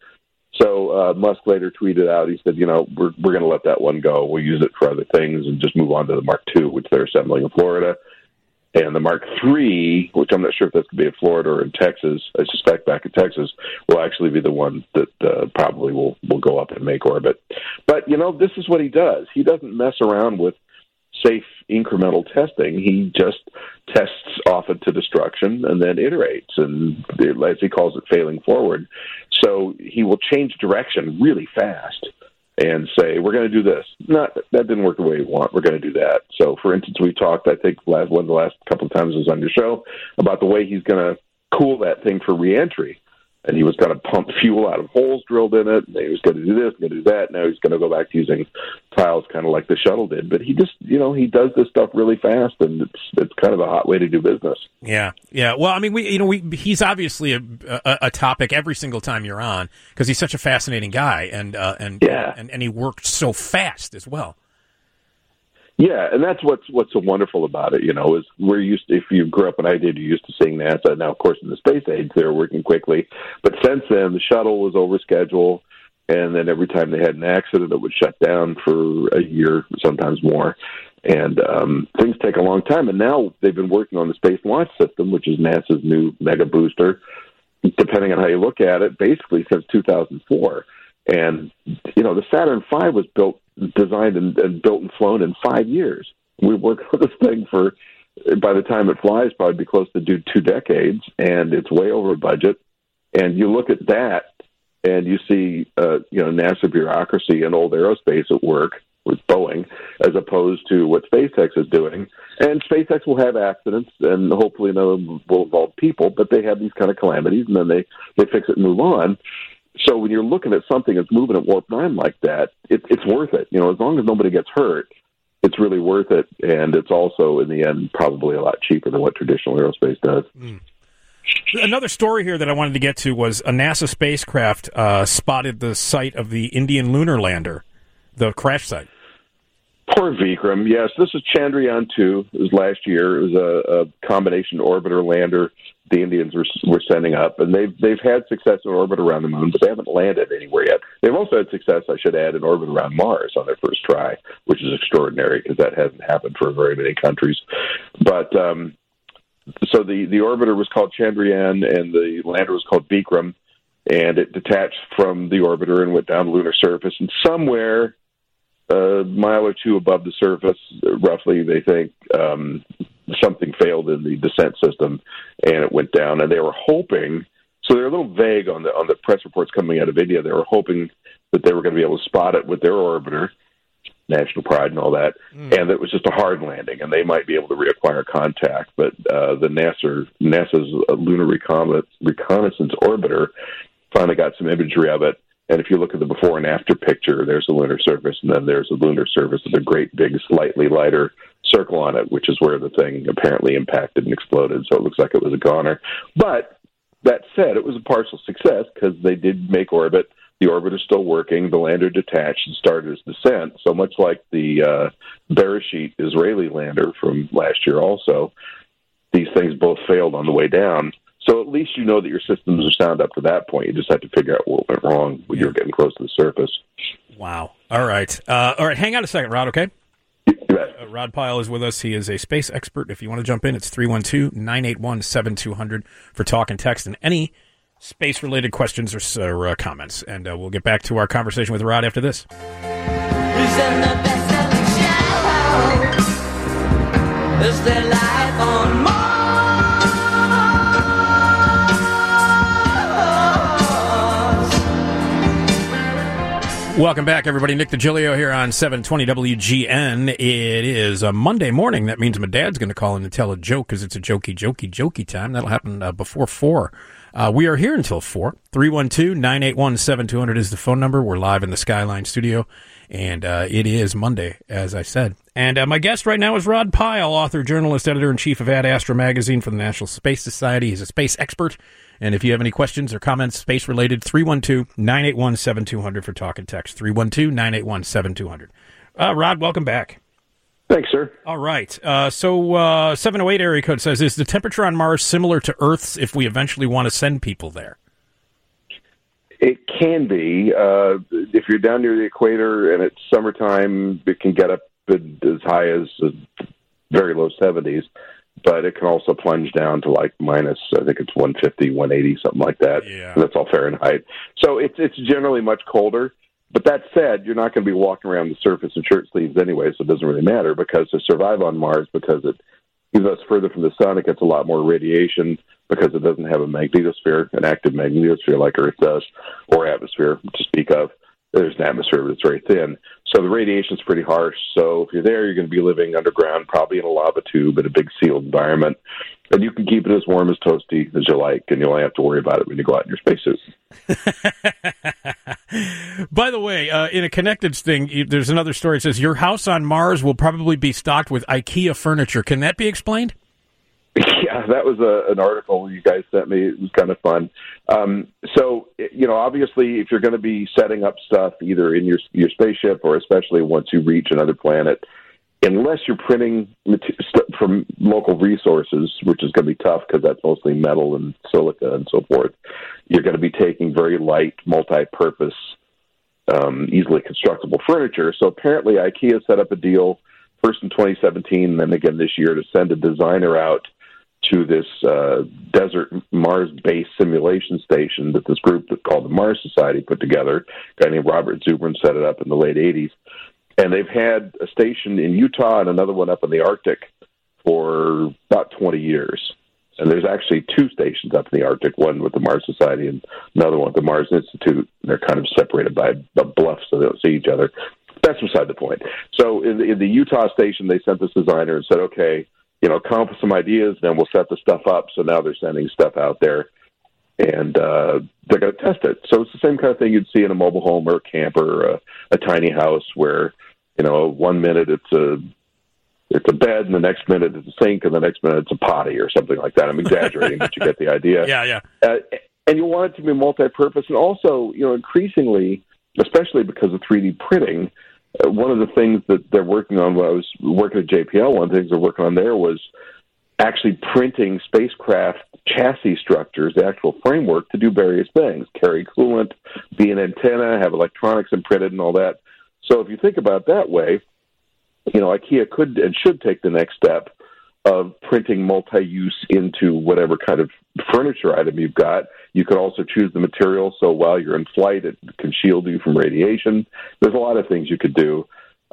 So Musk later tweeted out, he said, we're going to let that one go. We'll use it for other things and just move on to the Mark II, which they're assembling in Florida. And the Mark III, which I'm not sure if that's going to be in Florida or in Texas, I suspect back in Texas, will actually be the one that probably will go up and make orbit. But, this is what he does. He doesn't mess around with safe incremental testing. He just tests often to destruction and then iterates, and as he calls it, failing forward. So he will change direction really fast and say, we're going to do this. That didn't work the way you want. We're going to do that. So, for instance, we talked, I think, one of the last couple of times I was on your show, about the way he's going to cool that thing for reentry. And he was going to pump fuel out of holes drilled in it. And he was going to do this, going to do that. Now he's going to go back to using tiles kind of like the shuttle did. But he just, he does this stuff really fast, and it's kind of a hot way to do business. Yeah. Well, I mean, he's obviously a topic every single time you're on because he's such a fascinating guy, and he worked so fast as well. Yeah, and that's what's so wonderful about it, is we're used to, if you grew up and I did, you're used to seeing NASA. Now, of course, in the space age, they were working quickly. But since then, the shuttle was over schedule, and then every time they had an accident, it would shut down for a year, sometimes more. And things take a long time. And now they've been working on the Space Launch System, which is NASA's new mega booster, depending on how you look at it, basically since 2004. And, the Saturn V was designed and built and flown in 5 years. We worked on this thing for, by the time it flies, probably be close to 2 decades, and it's way over budget. And you look at that, and you see, NASA bureaucracy and old aerospace at work with Boeing, as opposed to what SpaceX is doing. And SpaceX will have accidents, and hopefully none of them will involve people, but they have these kind of calamities, and then they fix it and move on. So when you're looking at something that's moving at warp 9 like that, it's worth it. As long as nobody gets hurt, it's really worth it. And it's also, in the end, probably a lot cheaper than what traditional aerospace does. Another story here that I wanted to get to was a NASA spacecraft spotted the site of the Indian lunar lander, the crash site. Poor Vikram. Yes, this is Chandrayaan-2. It was last year. It was a combination orbiter lander the Indians were sending up, and they've had success in orbit around the moon, but they haven't landed anywhere yet. They've also had success, I should add, in orbit around Mars on their first try, which is extraordinary because that hasn't happened for very many countries. But so the orbiter was called Chandrayaan, and the lander was called Vikram, and it detached from the orbiter and went down the lunar surface, and somewhere a mile or two above the surface, roughly, they think, something failed in the descent system, and it went down. And they were hoping, so they're a little vague on the press reports coming out of India. They were hoping that they were going to be able to spot it with their orbiter, national pride and all that, and it was just a hard landing, and they might be able to reacquire contact. But the NASA's Lunar Reconnaissance Orbiter finally got some imagery of it. And if you look at the before and after picture, there's a lunar surface, and then there's a lunar surface with a great big, slightly lighter circle on it, which is where the thing apparently impacted and exploded. So it looks like it was a goner. But that said, it was a partial success because they did make orbit. The orbiter's still working. The lander detached and started its descent. So much like the Beresheet Israeli lander from last year also, these things both failed on the way down. So at least you know that your systems are sound up to that point. You just have to figure out what went wrong when you're getting close to the surface. Wow. All right. Hang on a second, Rod, okay? Rod Pyle is with us. He is a space expert. If you want to jump in, it's 312-981-7200 for talk and text and any space-related questions or comments. And we'll get back to our conversation with Rod after this. Who's in the best-selling show? Is there life on Mars? Welcome back, everybody. Nick DiGilio here on 720 WGN. It is a Monday morning. That means my dad's going to call in and tell a joke because it's a jokey time. That'll happen before 4. We are here until 4. 312-981-7200 is the phone number. We're live in the Skyline studio, and it is Monday, as I said. And my guest right now is Rod Pyle, author, journalist, editor-in-chief of Ad Astra magazine for the National Space Society. He's a space expert. And if you have any questions or comments space-related, 312-981-7200 for talk and text. 312-981-7200. Rod, welcome back. Thanks, sir. All right. So 708 area code says, is the temperature on Mars similar to Earth's if we eventually want to send people there? It can be. If you're down near the equator and it's summertime, it can get up as high as very low 70s. But it can also plunge down to like minus, I think it's 150, 180, something like that. Yeah. And that's all Fahrenheit. So it's generally much colder. But that said, you're not going to be walking around the surface in shirt sleeves anyway, so it doesn't really matter because to survive on Mars, because even though it's further from the sun, it gets a lot more radiation because it doesn't have a magnetosphere, an active magnetosphere like Earth does, or atmosphere to speak of. There's an atmosphere, but it's very thin. So the radiation's pretty harsh. So if you're there, you're going to be living underground, probably in a lava tube in a big sealed environment. And you can keep it as warm as toasty as you like, and you only have to worry about it when you go out in your spacesuit. By the way, in a connected thing, there's another story that says, your house on Mars will probably be stocked with IKEA furniture. Can that be explained? Yeah, that was an article you guys sent me. It was kind of fun. So, obviously, if you're going to be setting up stuff either in your spaceship or especially once you reach another planet, unless you're printing from local resources, which is going to be tough because that's mostly metal and silica and so forth, you're going to be taking very light, multi-purpose, easily constructible furniture. So apparently IKEA set up a deal first in 2017 and then again this year to send a designer out to this desert Mars-based simulation station that this group called the Mars Society put together. A guy named Robert Zubrin set it up in the late 80s. And they've had a station in Utah and another one up in the Arctic for about 20 years. And there's actually 2 stations up in the Arctic, one with the Mars Society and another one with the Mars Institute. They're kind of separated by a bluff so they don't see each other. That's beside the point. So in the Utah station, they sent this designer and said, okay, come up with some ideas, then we'll set the stuff up. So now they're sending stuff out there, and they're going to test it. So it's the same kind of thing you'd see in a mobile home or a camper or a tiny house where, 1 minute it's a bed, and the next minute it's a sink, and the next minute it's a potty or something like that. I'm exaggerating, but you get the idea. Yeah. And you want it to be multi-purpose, and also, increasingly, especially because of 3D printing, one of the things that they're working on when I was working at JPL, one of the things they're working on there was actually printing spacecraft chassis structures, the actual framework, to do various things, carry coolant, be an antenna, have electronics imprinted and all that. So if you think about it that way, IKEA could and should take the next step of printing multi-use into whatever kind of furniture item you've got. You could also choose the material so while you're in flight, it can shield you from radiation. There's a lot of things you could do.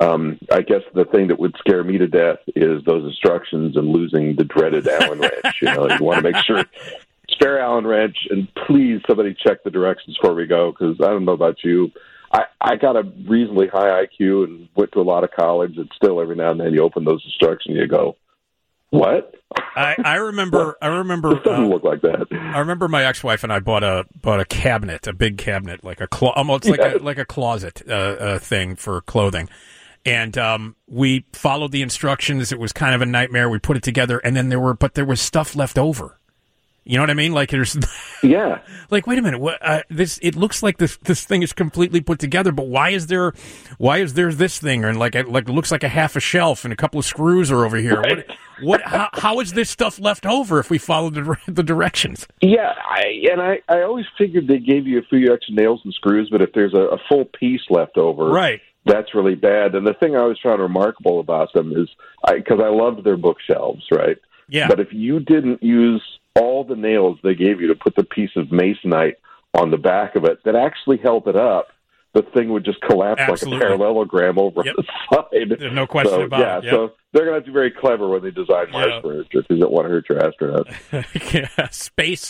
I guess the thing that would scare me to death is those instructions and losing the dreaded Allen wrench. You want to make sure, spare Allen wrench, and please somebody check the directions before we go, because I don't know about you. I got a reasonably high IQ and went to a lot of college, and still every now and then you open those instructions and you go, what? I remember. It doesn't look like that. I remember my ex-wife and I bought a cabinet, a big cabinet, like almost like a closet thing for clothing, and we followed the instructions. It was kind of a nightmare. We put it together, and then there was stuff left over. You know what I mean? Like there's, yeah. Like, wait a minute, what? It looks like this thing is completely put together, but why is there this thing, and like it looks like a half a shelf and a couple of screws are over here? Right. How is this stuff left over if we follow the directions? Yeah, I always figured they gave you a few extra nails and screws, but if there's a full piece left over, right, that's really bad. And the thing I always found remarkable about them is because I loved their bookshelves, right? Yeah. But if you didn't use all the nails they gave you to put the piece of masonite on the back of it that actually held it up, the thing would just collapse Absolutely. like a parallelogram over the side. There's no question about it. Yeah, so they're going to have to be very clever when they design Mars furniture because you don't want to hurt your astronauts.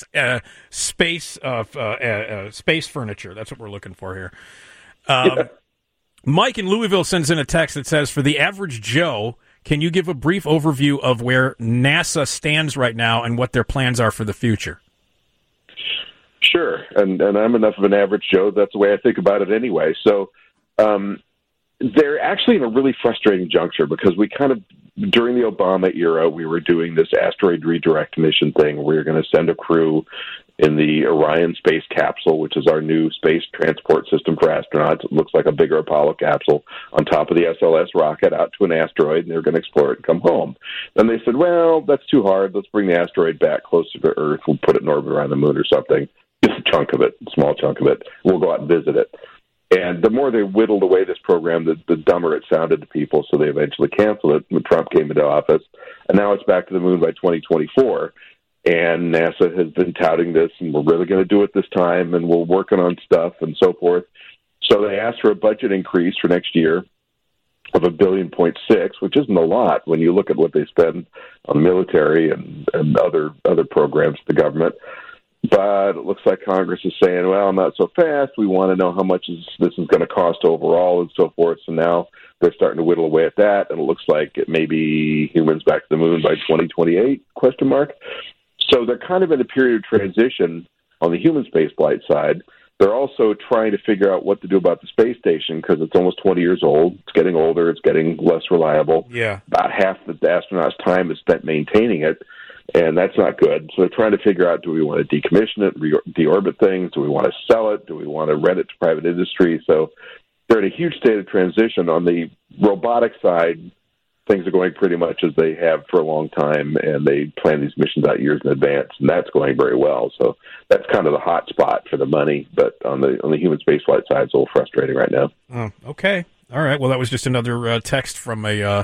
Space furniture. That's what we're looking for here. Mike in Louisville sends in a text that says, for the average Joe, can you give a brief overview of where NASA stands right now and what their plans are for the future? Sure, and I'm enough of an average Joe. That's the way I think about it anyway. So they're actually in a really frustrating juncture because we kind of, during the Obama era, we were doing this asteroid redirect mission thing where we were going to send a crew in the Orion space capsule, which is our new space transport system for astronauts. It looks like a bigger Apollo capsule on top of the SLS rocket out to an asteroid, and they're going to explore it and come home. Then they said, well, that's too hard. Let's bring the asteroid back closer to Earth. We'll put it in orbit around the moon or something. Just a chunk of it, a small chunk of it. We'll go out and visit it. And the more they whittled away this program, the dumber it sounded to people, so they eventually canceled it when Trump came into office. And now it's back to the moon by 2024. And NASA has been touting this, and we're really going to do it this time, and we're working on stuff and so forth. So they asked for a budget increase for next year of $1.6 billion, which isn't a lot when you look at what they spend on military and other programs of the government. But it looks like Congress is saying, well, not so fast. We want to know how much this is going to cost overall and so forth. So now they're starting to whittle away at that, and it looks like it may be humans back to the moon by 2028, ? So they're kind of in a period of transition on the human spaceflight side. They're also trying to figure out what to do about the space station because it's almost 20 years old. It's getting older. It's getting less reliable. Yeah. About half the astronauts' time is spent maintaining it, and that's not good. So they're trying to figure out, do we want to decommission it, deorbit things? Do we want to sell it? Do we want to rent it to private industry? So they're in a huge state of transition. On the robotic side, things are going pretty much as they have for a long time, and they plan these missions out years in advance, and that's going very well. So that's kind of the hot spot for the money. But on the human spaceflight side, it's a little frustrating right now. Oh, okay, all right. Well, that was just another text from a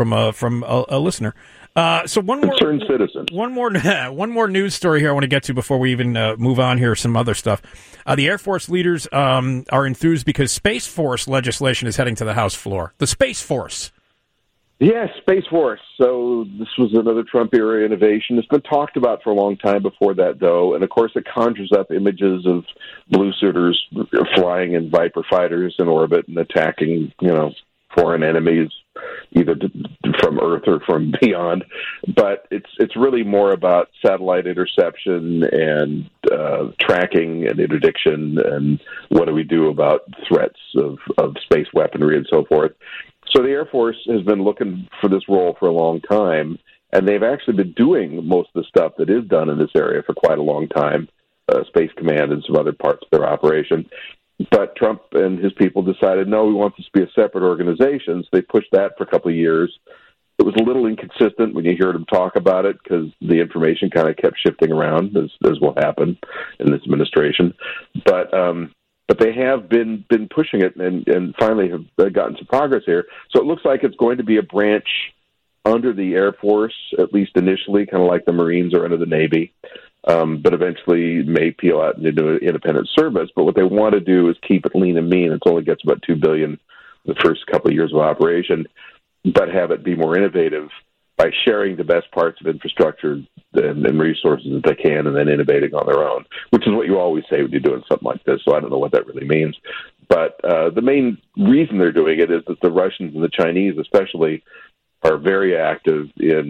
listener. So one more concerned citizen. One more news story here I want to get to before we even move on here. Some other stuff. The Air Force leaders are enthused because Space Force legislation is heading to the House floor. The Space Force. Yes, Space Force. So this was another Trump-era innovation. It's been talked about for a long time before that, though, and of course it conjures up images of blue suiters flying in Viper fighters in orbit and attacking, foreign enemies, either from Earth or from beyond. But it's really more about satellite interception and tracking and interdiction, and what do we do about threats of space weaponry and so forth. So the Air Force has been looking for this role for a long time, and they've actually been doing most of the stuff that is done in this area for quite a long time, Space Command and some other parts of their operation. But Trump and his people decided, no, we want this to be a separate organization, so they pushed that for a couple of years. It was a little inconsistent when you heard them talk about it because the information kind of kept shifting around, as will happen in this administration. But they have been pushing it and finally have gotten some progress here. So it looks like it's going to be a branch under the Air Force, at least initially, kind of like the Marines are under the Navy, but eventually may peel out into an independent service. But what they want to do is keep it lean and mean. It only gets about $2 billion the first couple of years of operation, but have it be more innovative by sharing the best parts of infrastructure and resources that they can, and then innovating on their own, which is what you always say when you're doing something like this. So I don't know what that really means. But the main reason they're doing it is that the Russians and the Chinese especially are very active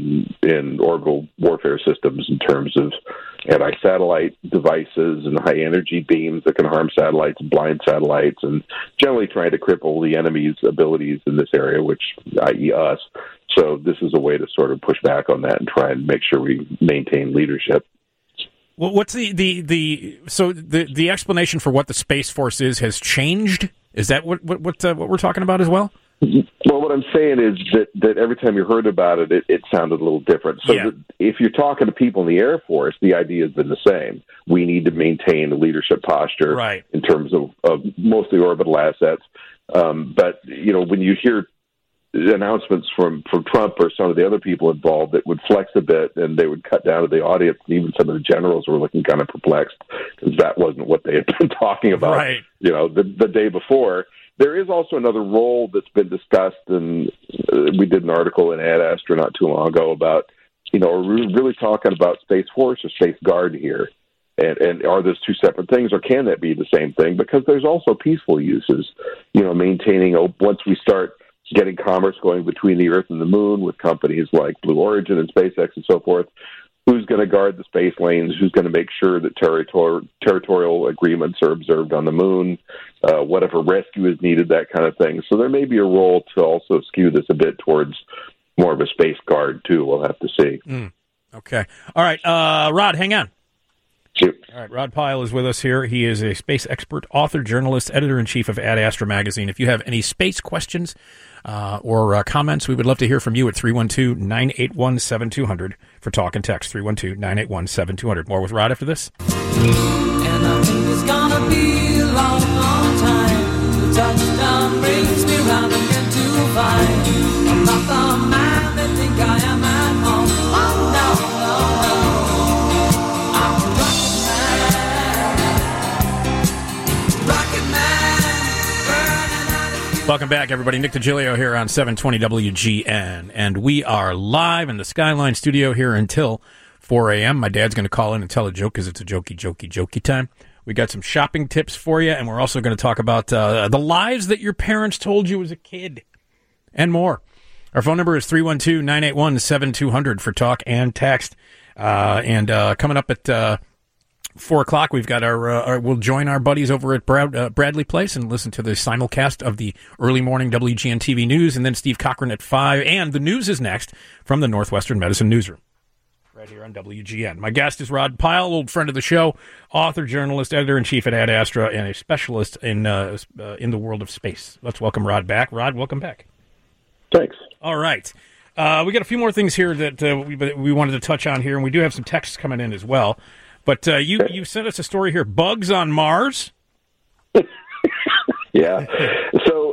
in orbital warfare systems in terms of anti-satellite devices and high-energy beams that can harm satellites and blind satellites, and generally trying to cripple the enemy's abilities in this area, which, i.e. us. So this is a way to sort of push back on that and try and make sure we maintain leadership. Well, what's the explanation for what the Space Force has changed? Is that what we're talking about as well? Well, what I'm saying is that every time you heard about it, it sounded a little different. So yeah. If you're talking to people in the Air Force, the idea has been the same. We need to maintain a leadership posture right. in terms of mostly orbital assets. But, when you hear announcements from Trump or some of the other people involved that would flex a bit and they would cut down to the audience, and even some of the generals were looking kind of perplexed because that wasn't what they had been talking about, right. The day before. There is also another role that's been discussed, and we did an article in Ad Astra not too long ago about, are we really talking about Space Force or Space Guard here? And are those two separate things, or can that be the same thing? Because there's also peaceful uses, maintaining, once we start getting commerce going between the Earth and the Moon with companies like Blue Origin and SpaceX and so forth, who's going to guard the space lanes? Who's going to make sure that territorial agreements are observed on the Moon? Whatever rescue is needed, that kind of thing. So there may be a role to also skew this a bit towards more of a space guard, too. We'll have to see. Okay. All right. Rod, hang on. Shoot. All right, Rod Pyle is with us here. He is a space expert, author, journalist, editor-in-chief of Ad Astra magazine. If you have any space questions or comments, we would love to hear from you at 312-981-7200 for talk and text, 312-981-7200. More with Rod after this. And I think it's gonna be a long, long time. The touchdown brings me round again to find I'm not the man they think I am at home. Oh, no, no, no. I'm a rocket man, burning out of... Welcome back, everybody. Nick DiGilio here on 720 WGN, and we are live in the Skyline studio here until 4 a.m. My dad's going to call in and tell a joke because it's a jokey time. We got some shopping tips for you, and we're also going to talk about the lies that your parents told you as a kid and more. Our phone number is 312-981-7200 for talk and text. And coming up at 4 o'clock, we've got we'll join our buddies over at Bradley Place and listen to the simulcast of the early morning WGN TV news, and then Steve Cochran at 5. And the news is next from the Northwestern Medicine Newsroom, right here on WGN. My guest is Rod Pyle, old friend of the show, author, journalist, editor-in-chief at Ad Astra, and a specialist in the world of space. Let's welcome Rod back. Rod, welcome back. Thanks. All right. We got a few more things here that we wanted to touch on here, and we do have some texts coming in as well. But you sent us a story here, bugs on Mars? Yeah. So,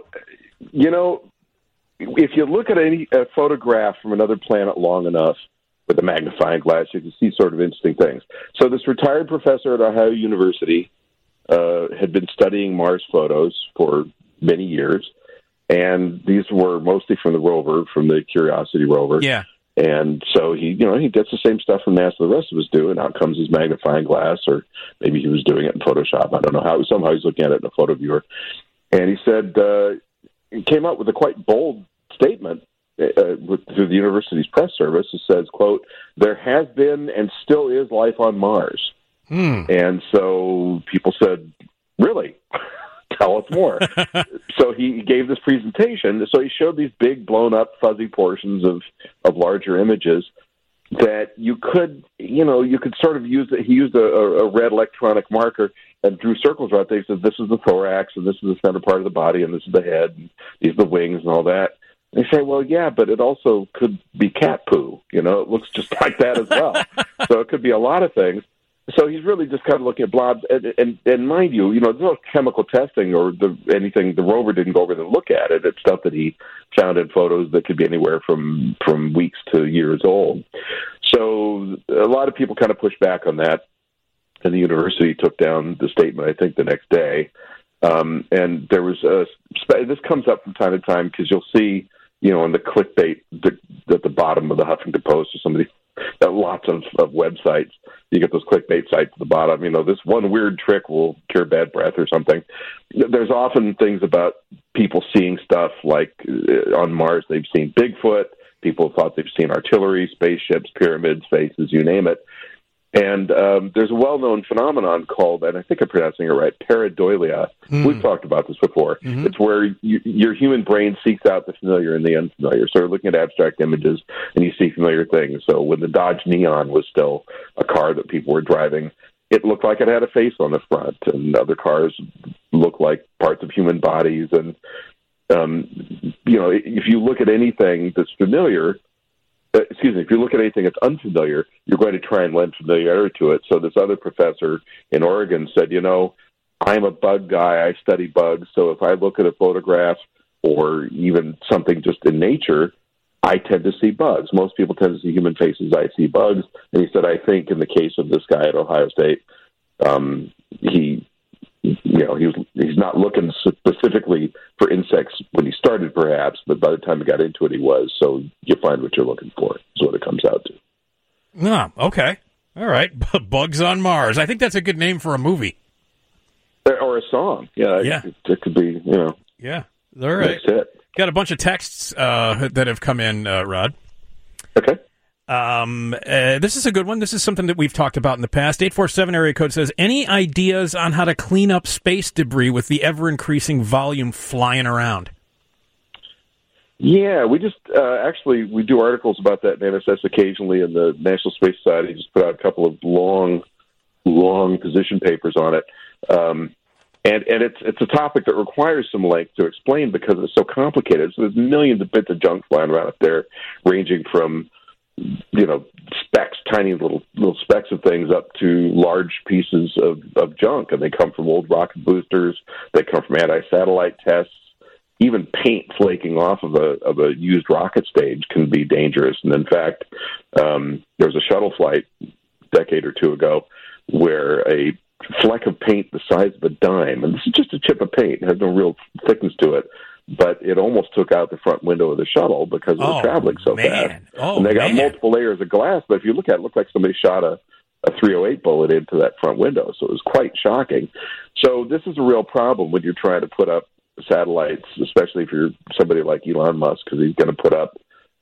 if you look at a photograph from another planet long enough with a magnifying glass, you can see sort of interesting things. So this retired professor at Ohio University had been studying Mars photos for many years, and these were mostly from the rover, from the Curiosity rover. Yeah. And so he gets the same stuff from NASA the rest of us do, and out comes his magnifying glass, or maybe he was doing it in Photoshop. I don't know how. Somehow he's looking at it in a photo viewer. And he said, he came up with a quite bold statement through the university's press service. It says, quote, "There has been and still is life on Mars." And so people said, really? Tell us more. So he gave this presentation. So he showed these big, blown-up, fuzzy portions of larger images that you could sort of use. He used a red electronic marker and drew circles around things. He said, this is the thorax, and this is the center part of the body, and this is the head, and these are the wings, and all that. And they say, well, yeah, but it also could be cat poo. It looks just like that as well. So it could be a lot of things. So he's really just kind of looking at blobs, and mind you, there's no chemical testing or anything. The rover didn't go over and look at it. It's stuff that he found in photos that could be anywhere from weeks to years old. So a lot of people kind of pushed back on that, and the university took down the statement, I think, the next day. And there was this comes up from time to time because you'll see, in the clickbait at the bottom of the Huffington Post or somebody. Lots of websites, you get those clickbait sites at the bottom. This one weird trick will cure bad breath or something. There's often things about people seeing stuff like on Mars, they've seen Bigfoot. People thought they've seen artillery, spaceships, pyramids, faces, you name it. And there's a well-known phenomenon called, and I think I'm pronouncing it right, pareidolia. We've talked about this before. It's where your human brain seeks out the familiar and the unfamiliar. So you're looking at abstract images, and you see familiar things. So when the Dodge Neon was still a car that people were driving, it looked like it had a face on the front, and other cars look like parts of human bodies. And, if you look at anything that's familiar, if you look at anything that's unfamiliar, you're going to try and lend familiarity to it. So this other professor in Oregon said, I'm a bug guy. I study bugs. So if I look at a photograph or even something just in nature, I tend to see bugs. Most people tend to see human faces. I see bugs. And he said, I think in the case of this guy at Ohio State, he's not looking specifically for insects when he started, perhaps, but by the time he got into it, he was. So you find what you're looking for is what it comes out to. Oh, okay. All right. Bugs on Mars. I think that's a good name for a movie. Or a song. Yeah. It could be, Yeah. All right. That's it. Got a bunch of texts that have come in, Rod. Okay. This is a good one. This is something that we've talked about in the past. 847 area code says, any ideas on how to clean up space debris with the ever-increasing volume flying around? Yeah, we just actually we do articles about that in NSS occasionally, and the National Space Society just put out a couple of long position papers on it. And it's a topic that requires some length to explain because it's so complicated. So there's millions of bits of junk flying around up there, ranging from specks, tiny little specks of things, up to large pieces of junk, and they come from old rocket boosters. They come from anti-satellite tests. Even paint flaking off of a used rocket stage can be dangerous. And in fact, there was a shuttle flight a decade or two ago where a fleck of paint the size of a dime, and this is just a chip of paint, it has no real thickness to it, but it almost took out the front window of the shuttle because it was traveling so fast. And they got multiple layers of glass, but if you look at it, looked like somebody shot a 308 bullet into that front window, so it was quite shocking. So this is a real problem when you're trying to put up satellites, especially if you're somebody like Elon Musk, because he's going to put up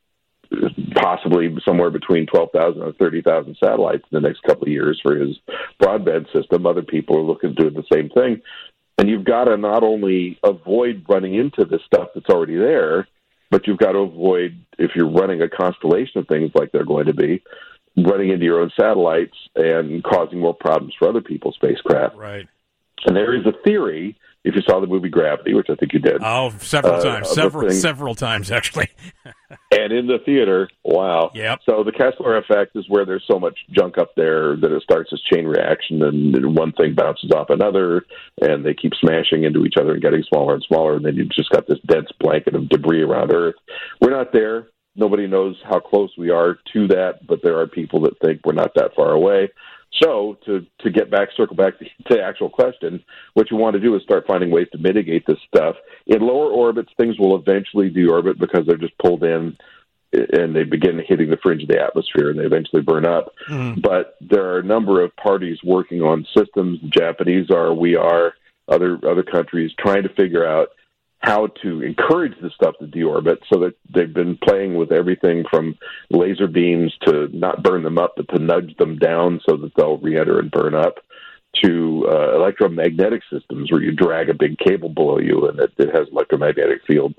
possibly somewhere between 12,000 and 30,000 satellites in the next couple of years for his broadband system. Other people are looking to do the same thing. And you've got to not only avoid running into this stuff that's already there, but you've got to avoid, if you're running a constellation of things like they're going to be, running into your own satellites and causing more problems for other people's spacecraft. Right. And there is a theory, if you saw the movie Gravity, which I think you did. Oh, several times. Several times, actually. And in the theater, wow. Yep. So the Kessler effect is where there's so much junk up there that it starts this chain reaction, and one thing bounces off another, and they keep smashing into each other and getting smaller and smaller, and then you've just got this dense blanket of debris around Earth. We're not there. Nobody knows how close we are to that, but there are people that think we're not that far away. So to circle back to the actual question, what you want to do is start finding ways to mitigate this stuff. In lower orbits, things will eventually deorbit because they're just pulled in and they begin hitting the fringe of the atmosphere and they eventually burn up. Mm. But there are a number of parties working on systems. The Japanese are, we are, other countries trying to figure out how to encourage the stuff to deorbit, so that they've been playing with everything from laser beams to not burn them up, but to nudge them down so that they'll re-enter and burn up, to electromagnetic systems where you drag a big cable below you and it has electromagnetic field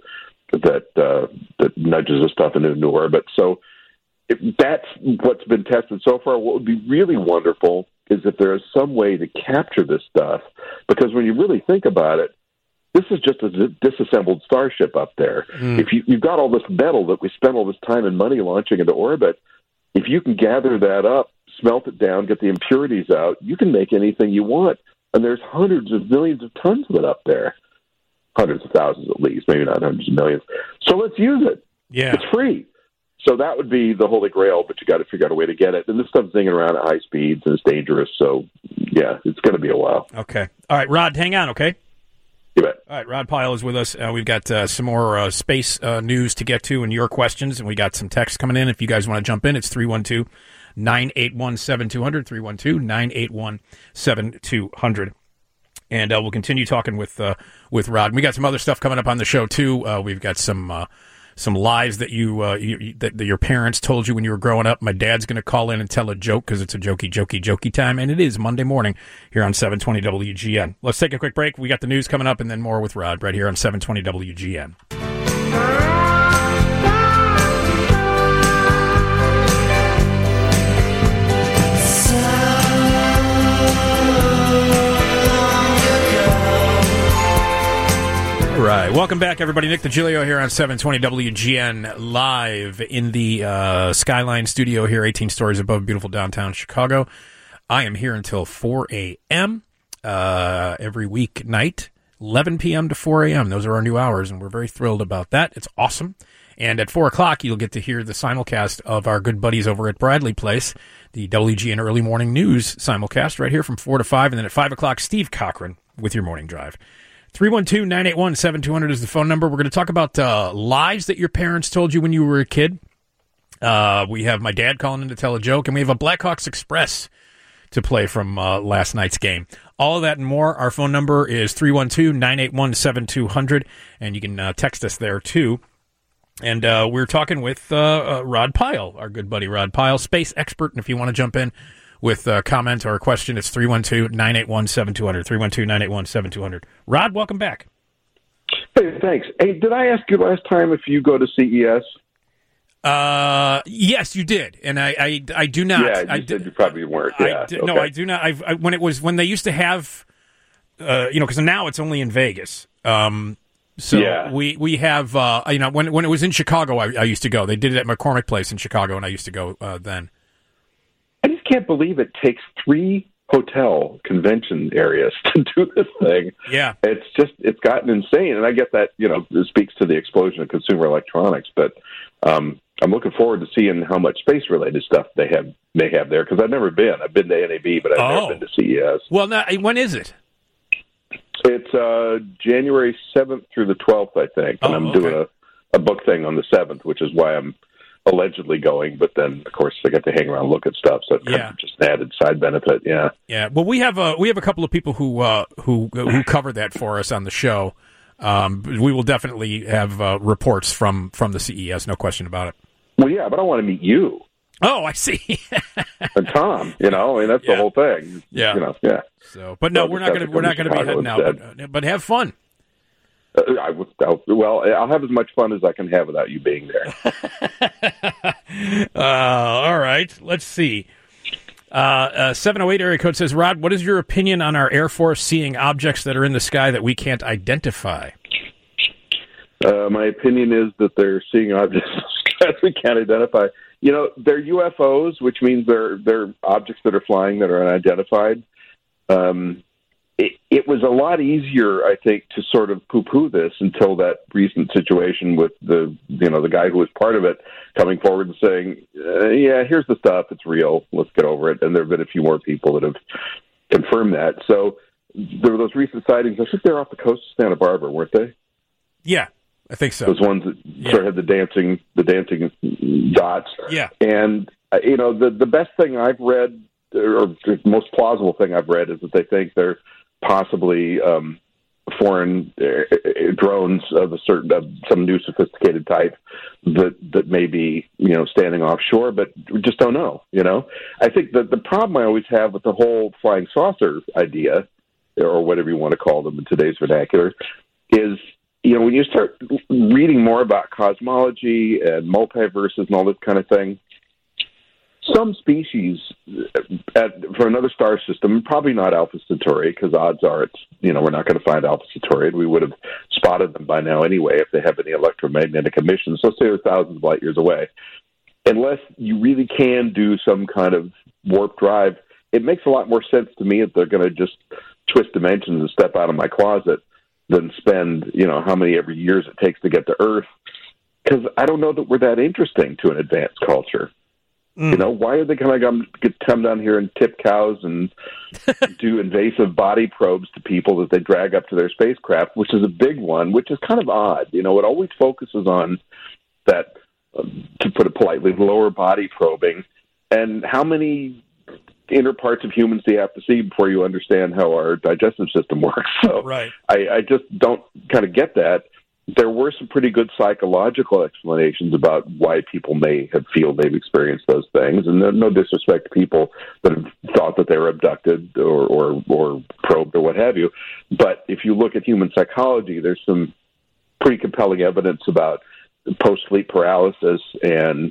that nudges the stuff into a new orbit. So if that's what's been tested so far. What would be really wonderful is if there is some way to capture this stuff, because when you really think about it, this is just a disassembled starship up there. Mm. If you've got all this metal that we spent all this time and money launching into orbit, if you can gather that up, smelt it down, get the impurities out, you can make anything you want. And there's hundreds of millions of tons of it up there. Hundreds of thousands at least, maybe not hundreds of millions. So let's use it. Yeah. It's free. So that would be the holy grail, but you got to figure out a way to get it. And this stuff's zinging around at high speeds, and it's dangerous. So, yeah, it's going to be a while. Okay. All right, Rod, hang on, okay? You bet. All right, Rod Pyle is with us. We've got some more space news to get to and your questions, and we got some text coming in. If you guys want to jump in, it's 312-981-7200, 312-981-7200. And we'll continue talking with Rod. We got some other stuff coming up on the show, too. We've got some lies that that your parents told you when you were growing up. My dad's going to call in and tell a joke because it's a jokey time, and it is Monday morning here on 720 WGN. Let's take a quick break. We got the news coming up and then more with Rod right here on 720 WGN. Right. Welcome back, everybody. Nick DiGilio here on 720 WGN, live in the Skyline studio here, 18 stories above beautiful downtown Chicago. I am here until 4 a.m. Every weeknight, 11 p.m. to 4 a.m. Those are our new hours, and we're very thrilled about that. It's awesome. And at 4 o'clock, you'll get to hear the simulcast of our good buddies over at Bradley Place, the WGN Early Morning News simulcast right here from 4 to 5. And then at 5 o'clock, Steve Cochran with your morning drive. 312-981-7200 is the phone number. We're going to talk about lies that your parents told you when you were a kid. We have my dad calling in to tell a joke, and we have a Blackhawks Express to play from last night's game. All of that and more. Our phone number is 312-981-7200, and you can text us there, too. And we're talking with Rod Pyle, our good buddy Rod Pyle, space expert. And if you want to jump in with a comment or a question, it's 312-981-7200, 312-981-7200. Rod, welcome back. Hey, thanks. Hey, did I ask you last time if you go to CES? Yes, you did, and I do not. Yeah, you said you probably weren't. Yeah, No, I do not. When they used to have, because now it's only in Vegas. So yeah. we have, when it was in Chicago, I used to go. They did it at McCormick Place in Chicago, and I used to go then. I just can't believe it takes 3 hotel convention areas to do this thing. Yeah. It's gotten insane. And I get that, it speaks to the explosion of consumer electronics, but, I'm looking forward to seeing how much space-related stuff they may have there, because I've never been. I've been to NAB, but I've never been to CES. Well, now, when is it? It's January 7th through the 12th, I think, and I'm doing a book thing on the 7th, which is why I'm allegedly going. But then, of course, I get to hang around and look at stuff, so it's kind of just an added side benefit. Yeah. Yeah. Well, we have a couple of people who cover that for us on the show. We will definitely have reports from the CES, no question about it. Well, yeah, but I want to meet you. Oh, I see. And Tom, that's the whole thing. Yeah. Yeah. So, but no, we're not going to be heading out. But have fun. I'll have as much fun as I can have without you being there. All right. Let's see. 708 area code says, Rod, what is your opinion on our Air Force seeing objects that are in the sky that we can't identify? My opinion is that they're seeing objects that we can't identify. They're UFOs, which means they're objects that are flying that are unidentified. It was a lot easier, I think, to sort of poo-poo this until that recent situation with the guy who was part of it coming forward and saying, here's the stuff, it's real, let's get over it. And there have been a few more people that have confirmed that. So there were those recent sightings. I think they're off the coast of Santa Barbara, weren't they? Yeah, I think so. Those ones that sort of had the dancing dots. Yeah. And, the best thing I've read, or the most plausible thing I've read, is that they think they're possibly foreign drones of some new sophisticated type that may be standing offshore, but we just don't know. I think that the problem I always have with the whole flying saucer idea, or whatever you want to call them in today's vernacular, is when you start reading more about cosmology and multiverses and all this kind of thing. Some species for another star system, probably not Alpha Centauri, because odds are it's we're not going to find Alpha Centauri. We would have spotted them by now anyway if they have any electromagnetic emissions. So say they're thousands of light years away. Unless you really can do some kind of warp drive, it makes a lot more sense to me that they're going to just twist dimensions and step out of my closet than spend how many every years it takes to get to Earth. Because I don't know that we're that interesting to an advanced culture. Why are they going to come down here and tip cows and do invasive body probes to people that they drag up to their spacecraft, which is a big one, which is kind of odd. It always focuses on that, to put it politely, lower body probing. And how many inner parts of humans do you have to see before you understand how our digestive system works? So right. I just don't kind of get that. There were some pretty good psychological explanations about why people may have feel they've experienced those things, and no disrespect to people that have thought that they were abducted or probed or what have you. But if you look at human psychology, there's some pretty compelling evidence about post-sleep paralysis and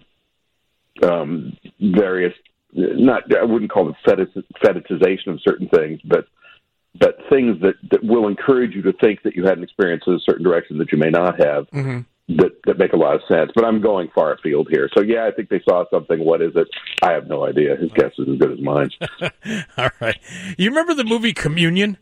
various, I wouldn't call it fetishization of certain things, but things that will encourage you to think that you had an experience in a certain direction that you may not have, that make a lot of sense. But I'm going far afield here. So, I think they saw something. What is it? I have no idea. His guess is as good as mine. All right. You remember the movie Communion?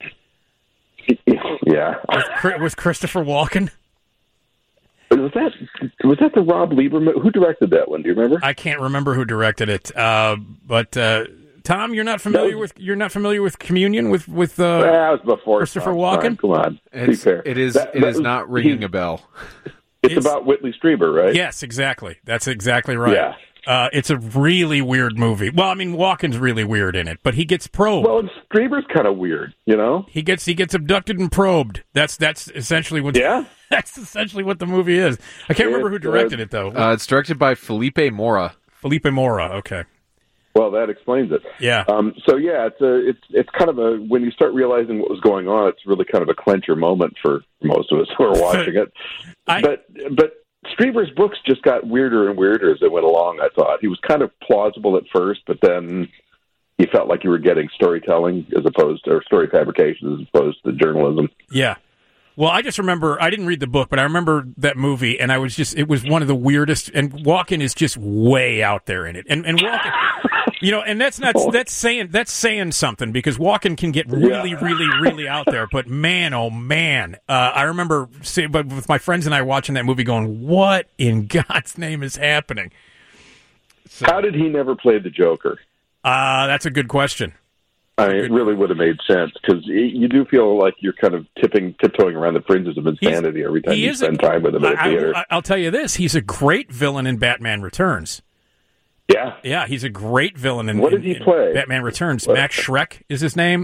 Yeah. With Christopher Walken? Was that the Rob Lieberman? Who directed that one? Do you remember? I can't remember who directed it. But Tom, you're not familiar with Communion with that was before Christopher Walken? Come on, it is not ringing a bell. It's about Whitley Strieber, right? Yes, exactly. That's exactly right. Yeah. It's a really weird movie. Well, I mean, Walken's really weird in it, but he gets probed. Well, and Strieber's kind of weird, you know? He gets abducted and probed. That's essentially what. Yeah. That's essentially what the movie is. I can't remember who directed it though. It's directed by Felipe Mora. Felipe Mora. Okay. Well, that explains it. Yeah. So yeah, it's kind of a, when you start realizing what was going on, it's really kind of a clencher moment for most of us who are watching it. But Strieber's books just got weirder and weirder as they went along. I thought he was kind of plausible at first, but then you felt like you were getting storytelling or story fabrication as opposed to journalism. Yeah. Well, I just remember, I didn't read the book, but I remember that movie, and it was one of the weirdest, and Walken is just way out there in it. And Walken, and that's saying something, because Walken can get really, really, really out there, but man, oh man, I remember with my friends and I watching that movie going, what in God's name is happening? So, how did he never play the Joker? That's a good question. I mean, it really would have made sense, because you do feel like you're kind of tiptoeing around the fringes of insanity every time you spend time with him at a theater. I'll tell you this, he's a great villain in Batman Returns. Yeah. Yeah, he's a great villain in What did he play? Batman Returns. Max Schreck is his name.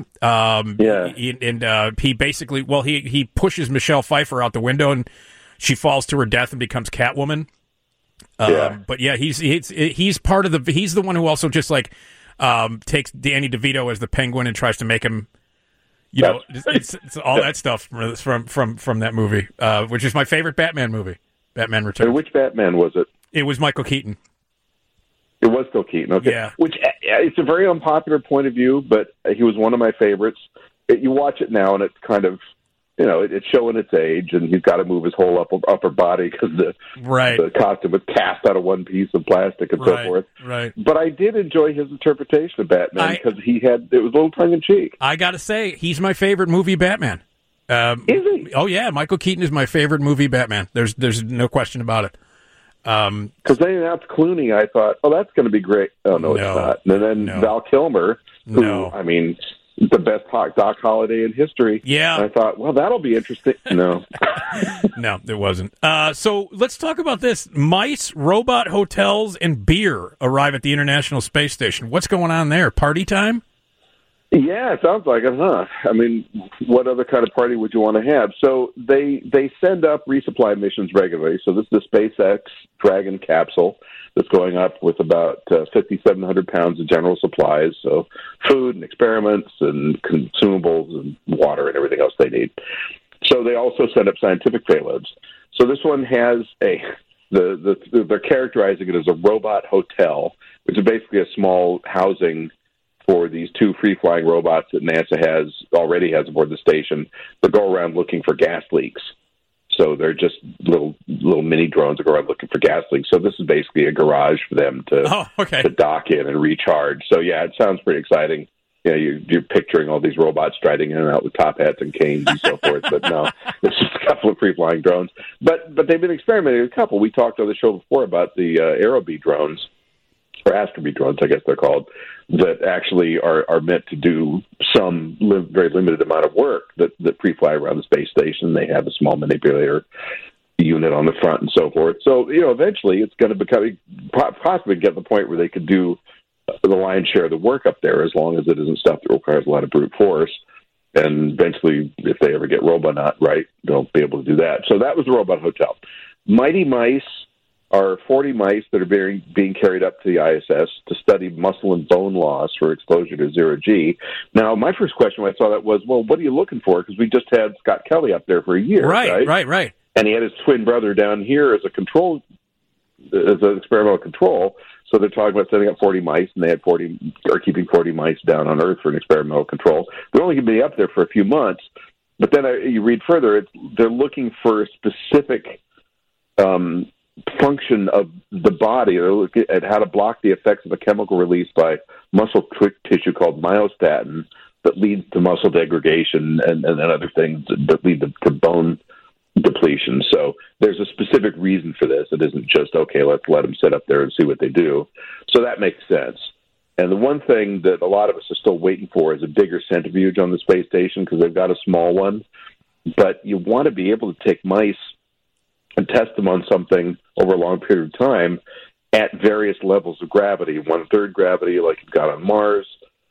He basically, he pushes Michelle Pfeiffer out the window, and she falls to her death and becomes Catwoman. But yeah, he's part of he's the one who also just takes Danny DeVito as the Penguin and tries to make him, it's all that stuff from that movie, which is my favorite Batman movie, Batman Returns. And which Batman was it? It was Michael Keaton. It was still Keaton, okay. Yeah. Which, it's a very unpopular point of view, but he was one of my favorites. You watch it now, and it's kind of, it's showing its age, and he's got to move his whole upper body because the costume was cast out of one piece of plastic and so forth. Right. But I did enjoy his interpretation of Batman, because it was a little tongue-in-cheek. I got to say, he's my favorite movie Batman. Is he? Oh, yeah. Michael Keaton is my favorite movie Batman. There's no question about it. Because they announced Clooney, I thought, that's going to be great. Oh, no, it's not. And then Val Kilmer, who, I mean, the best Doc Holliday in history. Yeah. And I thought, that'll be interesting. No. No, there wasn't. So let's talk about this. Mice, robot hotels, and beer arrive at the International Space Station. What's going on there? Party time? Yeah, it sounds like it, huh? I mean, what other kind of party would you want to have? So they send up resupply missions regularly. So this is the SpaceX Dragon capsule that's going up with about 5,700 pounds of general supplies, so food and experiments and consumables and water and everything else they need. So they also send up scientific payloads. So this one has they're characterizing it as a robot hotel, which is basically a small housing for these two free-flying robots that NASA already has aboard the station that go around looking for gas leaks. So they're just little mini drones that go around looking for gas leaks. So this is basically a garage for them to dock in and recharge. So yeah, it sounds pretty exciting. You're picturing all these robots striding in and out with top hats and canes and so forth. But no, it's just a couple of free-flying drones. But they've been experimenting with a couple. We talked on the show before about the Aerobee drones, or Astrobee drones, I guess they're called, that actually are meant to do some very limited amount of work that pre-fly around the space station. They have a small manipulator unit on the front and so forth. So, eventually it's going to possibly get to the point where they could do the lion's share of the work up there, as long as it isn't stuff that requires a lot of brute force. And eventually, if they ever get Robonaut right, they'll be able to do that. So that was the Robot Hotel. Mighty Mice are 40 mice that are being carried up to the ISS to study muscle and bone loss for exposure to zero-G. Now, my first question when I saw that was, what are you looking for? Because we just had Scott Kelly up there for a year, right. And he had his twin brother down here as an experimental control. So they're talking about setting up 40 mice, and they are keeping 40 mice down on Earth for an experimental control. They're only going to be up there for a few months. But then you read further, they're looking for a specific function of the body. They're looking at how to block the effects of a chemical released by muscle tissue called myostatin that leads to muscle degradation and other things that lead to bone depletion. So there's a specific reason for this. It isn't just, okay, let's let them sit up there and see what they do. So that makes sense. And the one thing that a lot of us are still waiting for is a bigger centrifuge on the space station, because they've got a small one. But you want to be able to take mice and test them on something over a long period of time at various levels of gravity, 1/3 gravity like you've got on Mars,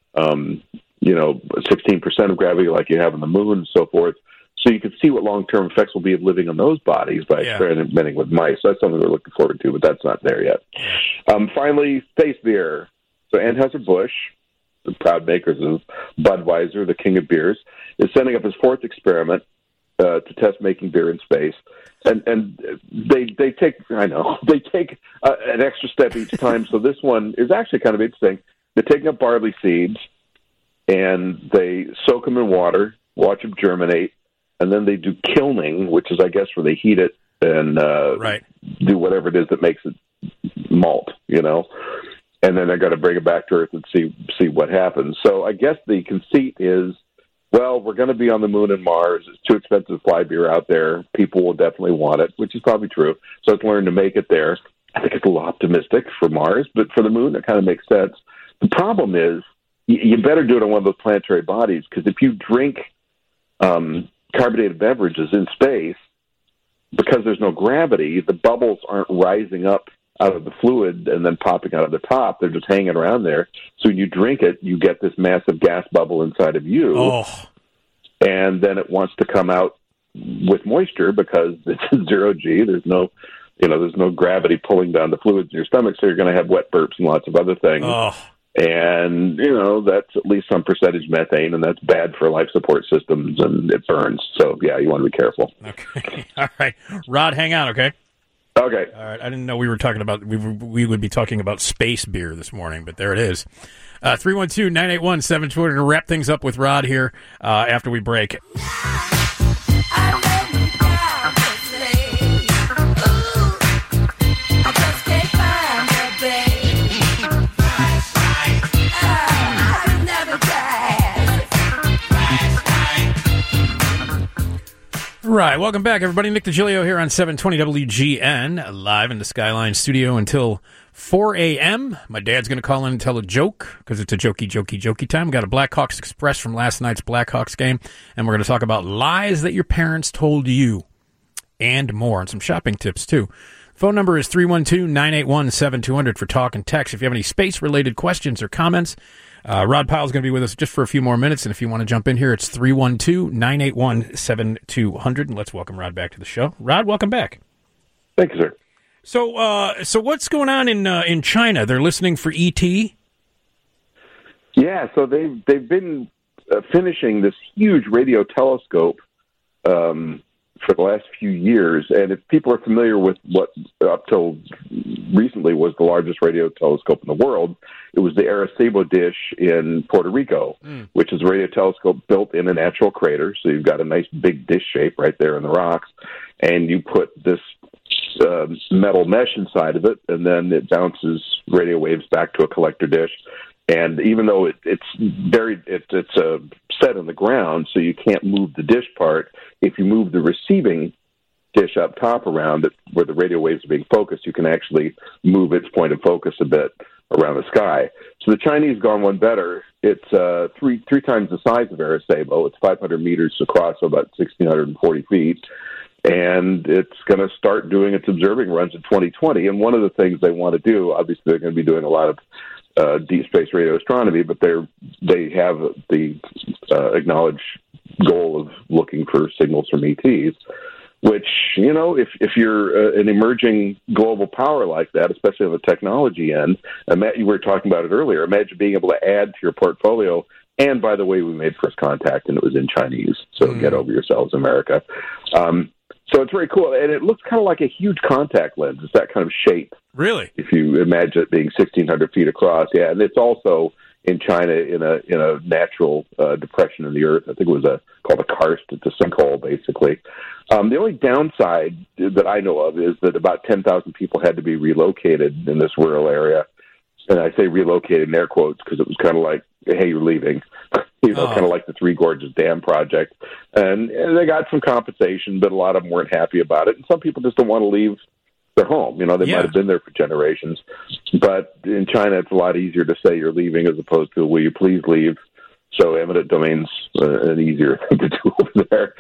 16% of gravity like you have on the moon and so forth. So you can see what long-term effects will be of living on those bodies by experimenting with mice. So that's something we're looking forward to, but that's not there yet. Finally, space beer. So Anheuser-Busch, the proud makers of Budweiser, the king of beers, is setting up his 4th experiment to test making beer in space. And they take an extra step each time. So this one is actually kind of interesting. They're taking up barley seeds, and they soak them in water, watch them germinate, and then they do kilning, which is, I guess, where they heat it and do whatever it is that makes it malt, and then they're going to bring it back to Earth and see what happens. So I guess the conceit is, well, we're going to be on the moon and Mars. It's too expensive to fly beer out there. People will definitely want it, which is probably true. So let's learn to make it there. I think it's a little optimistic for Mars, but for the moon, it kind of makes sense. The problem is you better do it on one of those planetary bodies, because if you drink carbonated beverages in space, because there's no gravity, the bubbles aren't rising up out of the fluid and then popping out of the top. They're just hanging around there. So when you drink it, you get this massive gas bubble inside of you. And then it wants to come out with moisture because it's 0G. There's no gravity pulling down the fluids in your stomach, so you're going to have wet burps and lots of other things. And, that's at least some percentage methane, and that's bad for life support systems, and it burns. So, yeah, you want to be careful. Okay. All right. Rod, hang on, okay? Okay. All right. I didn't know we were talking about, we would be talking about space beer this morning, but there it is. 312-981-7200 to wrap things up with Rod here after we break. Right, welcome back, everybody. Nick DiGilio here on 720 WGN, live in the Skyline studio until 4 a.m. My dad's going to call in and tell a joke, because it's a jokey time. We got a Blackhawks Express from last night's Blackhawks game, and we're going to talk about lies that your parents told you, and more, and some shopping tips, too. Phone number is 312-981-7200 for talk and text. If you have any space-related questions or comments, Rod Pyle's going to be with us just for a few more minutes, and if you want to jump in here, it's 312-981-7200, and let's welcome Rod back to the show. Rod, welcome back. Thank you, sir. So what's going on in China? They're listening for E.T.? Yeah, so they've been finishing this huge radio telescope for the last few years, and if people are familiar with what up till recently was the largest radio telescope in the world, it was the Arecibo dish in Puerto Rico, which is a radio telescope built in a natural crater. So you've got a nice big dish shape right there in the rocks, and you put this metal mesh inside of it, and then it bounces radio waves back to a collector dish. And even though it's set in the ground, so you can't move the dish part, if you move the receiving dish up top around it, where the radio waves are being focused, you can actually move its point of focus a bit around the sky. So the Chinese gone one better. It's three times the size of Arecibo. It's 500 meters across, so about 1,640 feet. And it's going to start doing its observing runs in 2020. And one of the things they want to do, obviously they're going to be doing a lot of deep space radio astronomy, but they have the acknowledged goal of looking for signals from ETs, which, if you're an emerging global power like that, especially on the technology end, you were talking about it earlier, imagine being able to add to your portfolio. And by the way, we made first contact and it was in Chinese, so get over yourselves, America. So it's very cool, and it looks kind of like a huge contact lens. It's that kind of shape. Really? If you imagine it being 1,600 feet across, yeah. And it's also in China in a natural depression in the earth. I think it was called a karst. It's a sinkhole, basically. The only downside that I know of is that about 10,000 people had to be relocated in this rural area. And I say relocated in air quotes because it was kind of like, hey, you're leaving. Kind of like the Three Gorges Dam project. And they got some compensation, but a lot of them weren't happy about it. And some people just don't want to leave their home. They might have been there for generations. But in China, it's a lot easier to say you're leaving as opposed to, will you please leave? So eminent domain's an easier thing to do over there.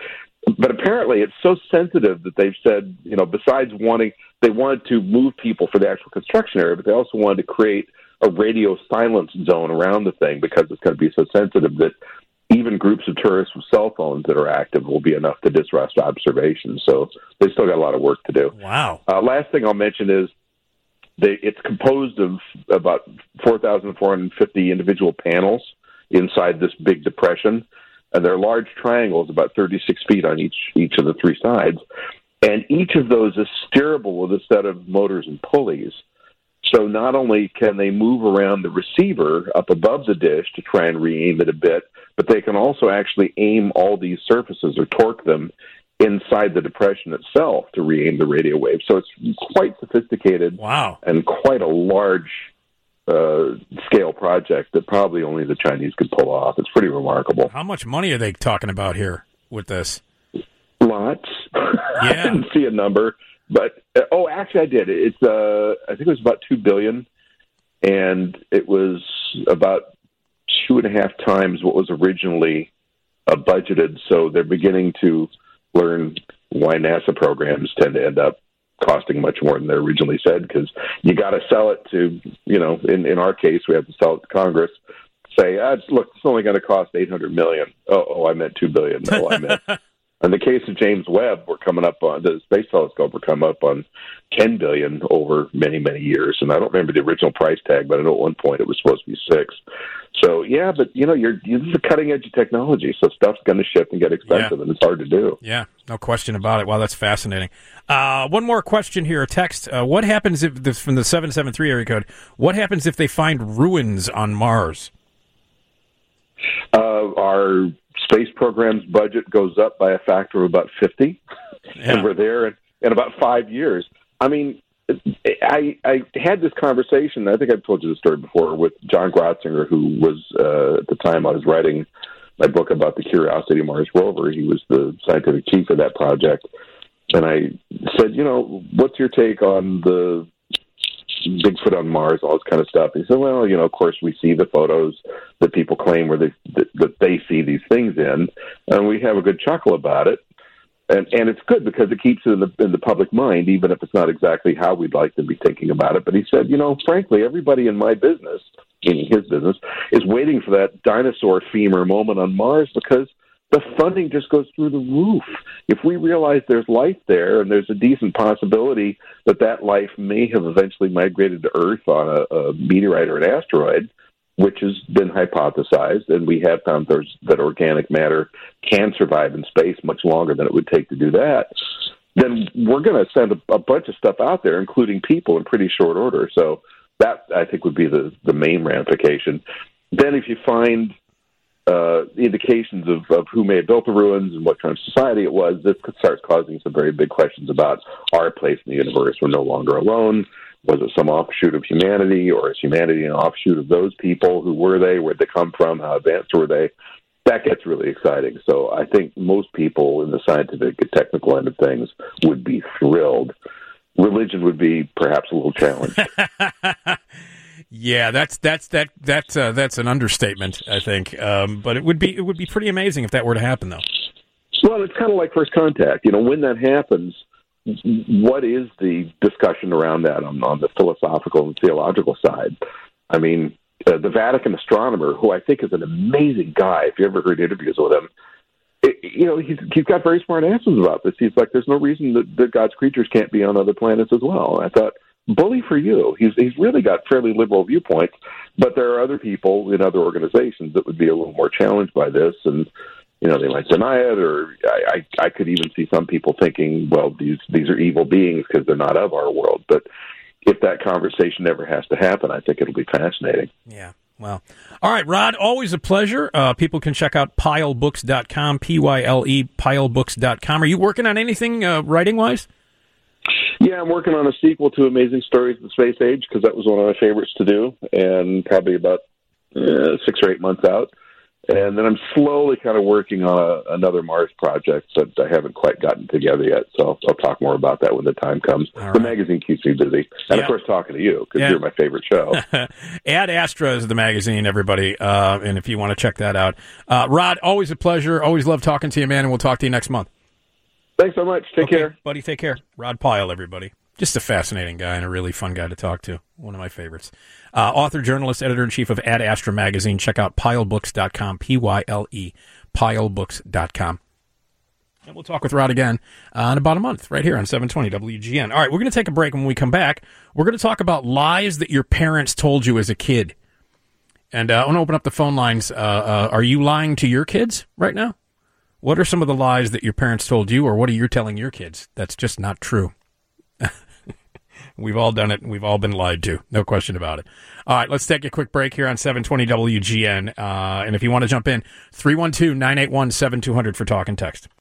But apparently it's so sensitive that they've said, besides they wanted to move people for the actual construction area, but they also wanted to create a radio silence zone around the thing because it's going to be so sensitive that even groups of tourists with cell phones that are active will be enough to disrupt observation. So they still got a lot of work to do. Wow. Last thing I'll mention is it's composed of about 4,450 individual panels inside this big depression. And they're large triangles, about 36 feet on each of the three sides. And each of those is steerable with a set of motors and pulleys. So not only can they move around the receiver up above the dish to try and re-aim it a bit, but they can also actually aim all these surfaces or torque them inside the depression itself to re-aim the radio wave. So it's quite sophisticated. Wow. And quite a large scale project that probably only the Chinese could pull off. It's pretty remarkable. How much money are they talking about here with this? Lots. Yeah. I didn't see a number, but actually I did. It's I think it was about $2 billion, and it was about 2.5 times what was originally budgeted. So they're beginning to learn why NASA programs tend to end up costing much more than they originally said, because you got to sell it to, in our case, we have to sell it to Congress, say, look, it's only going to cost $800 million. Oh, I meant $2 billion. No, I meant. In the case of James Webb, we're coming up on the Space Telescope. We're coming up on $10 billion over many, many years. And I don't remember the original price tag, but I know at one point it was supposed to be $6 billion. So yeah, but this is a cutting edge of technology, so stuff's going to shift and get expensive, and it's hard to do. Yeah, no question about it. Wow, that's fascinating. One more question here, a text. What happens if from the 773 area code? What happens if they find ruins on Mars? Our space program's budget goes up by a factor of about 50, and we're there in about 5 years. I mean, I had this conversation, I think I've told you the story before, with John Grotzinger, who was, at the time I was writing my book about the Curiosity Mars rover. He was the scientific chief of that project. And I said, what's your take on the Bigfoot on Mars, all this kind of stuff? He said, well, of course we see the photos that people claim where that they see these things in, and we have a good chuckle about it. And it's good because it keeps it in the public mind, even if it's not exactly how we'd like to be thinking about it. But he said, frankly, everybody in my business, meaning his business, is waiting for that dinosaur femur moment on Mars because the funding just goes through the roof. If we realize there's life there and there's a decent possibility that life may have eventually migrated to Earth on a meteorite or an asteroid, which has been hypothesized, and we have found that organic matter can survive in space much longer than it would take to do that, then we're going to send a bunch of stuff out there, including people, in pretty short order. So that, I think, would be the main ramification. Then if you find indications of who may have built the ruins and what kind of society it was, this starts causing some very big questions about our place in the universe. We're no longer alone. Was it some offshoot of humanity, or is humanity an offshoot of those people? Who were they? Where'd they come from? How advanced were they? That gets really exciting. So I think most people in the scientific and technical end of things would be thrilled. Religion would be perhaps a little challenged. Yeah, that's an understatement, I think. But it would be pretty amazing if that were to happen, though. Well, it's kind of like First Contact. When that happens, what is the discussion around that on the philosophical and theological side? I mean, the Vatican astronomer, who I think is an amazing guy, if you ever heard interviews with him, he's got very smart answers about this. He's like, there's no reason that God's creatures can't be on other planets as well. And I thought, bully for you. He's really got fairly liberal viewpoints, but there are other people in other organizations that would be a little more challenged by this, and they might deny it, or I could even see some people thinking, well, these are evil beings because they're not of our world. But if that conversation ever has to happen, I think it'll be fascinating. Yeah. Well, all right, Rod, always a pleasure. People can check out pilebooks.com, Pyle, pilebooks.com. Are you working on anything writing-wise? Yeah, I'm working on a sequel to Amazing Stories of the Space Age, because that was one of my favorites to do, and probably about 6 or 8 months out. And then I'm slowly kind of working on another Mars project that I haven't quite gotten together yet. So I'll talk more about that when the time comes. All right. The magazine keeps me busy. And, of course, talking to you, because you're my favorite show. Ad Astra is the magazine, everybody, and if you want to check that out. Rod, always a pleasure. Always love talking to you, man, and we'll talk to you next month. Thanks so much. Take care. Buddy, take care. Rod Pyle, everybody. Just a fascinating guy and a really fun guy to talk to. One of my favorites. Author, journalist, editor-in-chief of Ad Astra magazine. Check out pylebooks.com, P-Y-L-E, pylebooks.com. And we'll talk with Rod again in about a month right here on 720 WGN. All right, we're going to take a break. When we come back, we're going to talk about lies that your parents told you as a kid. And I want to open up the phone lines. Are you lying to your kids right now? What are some of the lies that your parents told you, or what are you telling your kids that's just not true? We've all done it, and we've all been lied to. No question about it. All right, let's take a quick break here on 720 WGN. And if you want to jump in, 312-981-7200 for talk and text.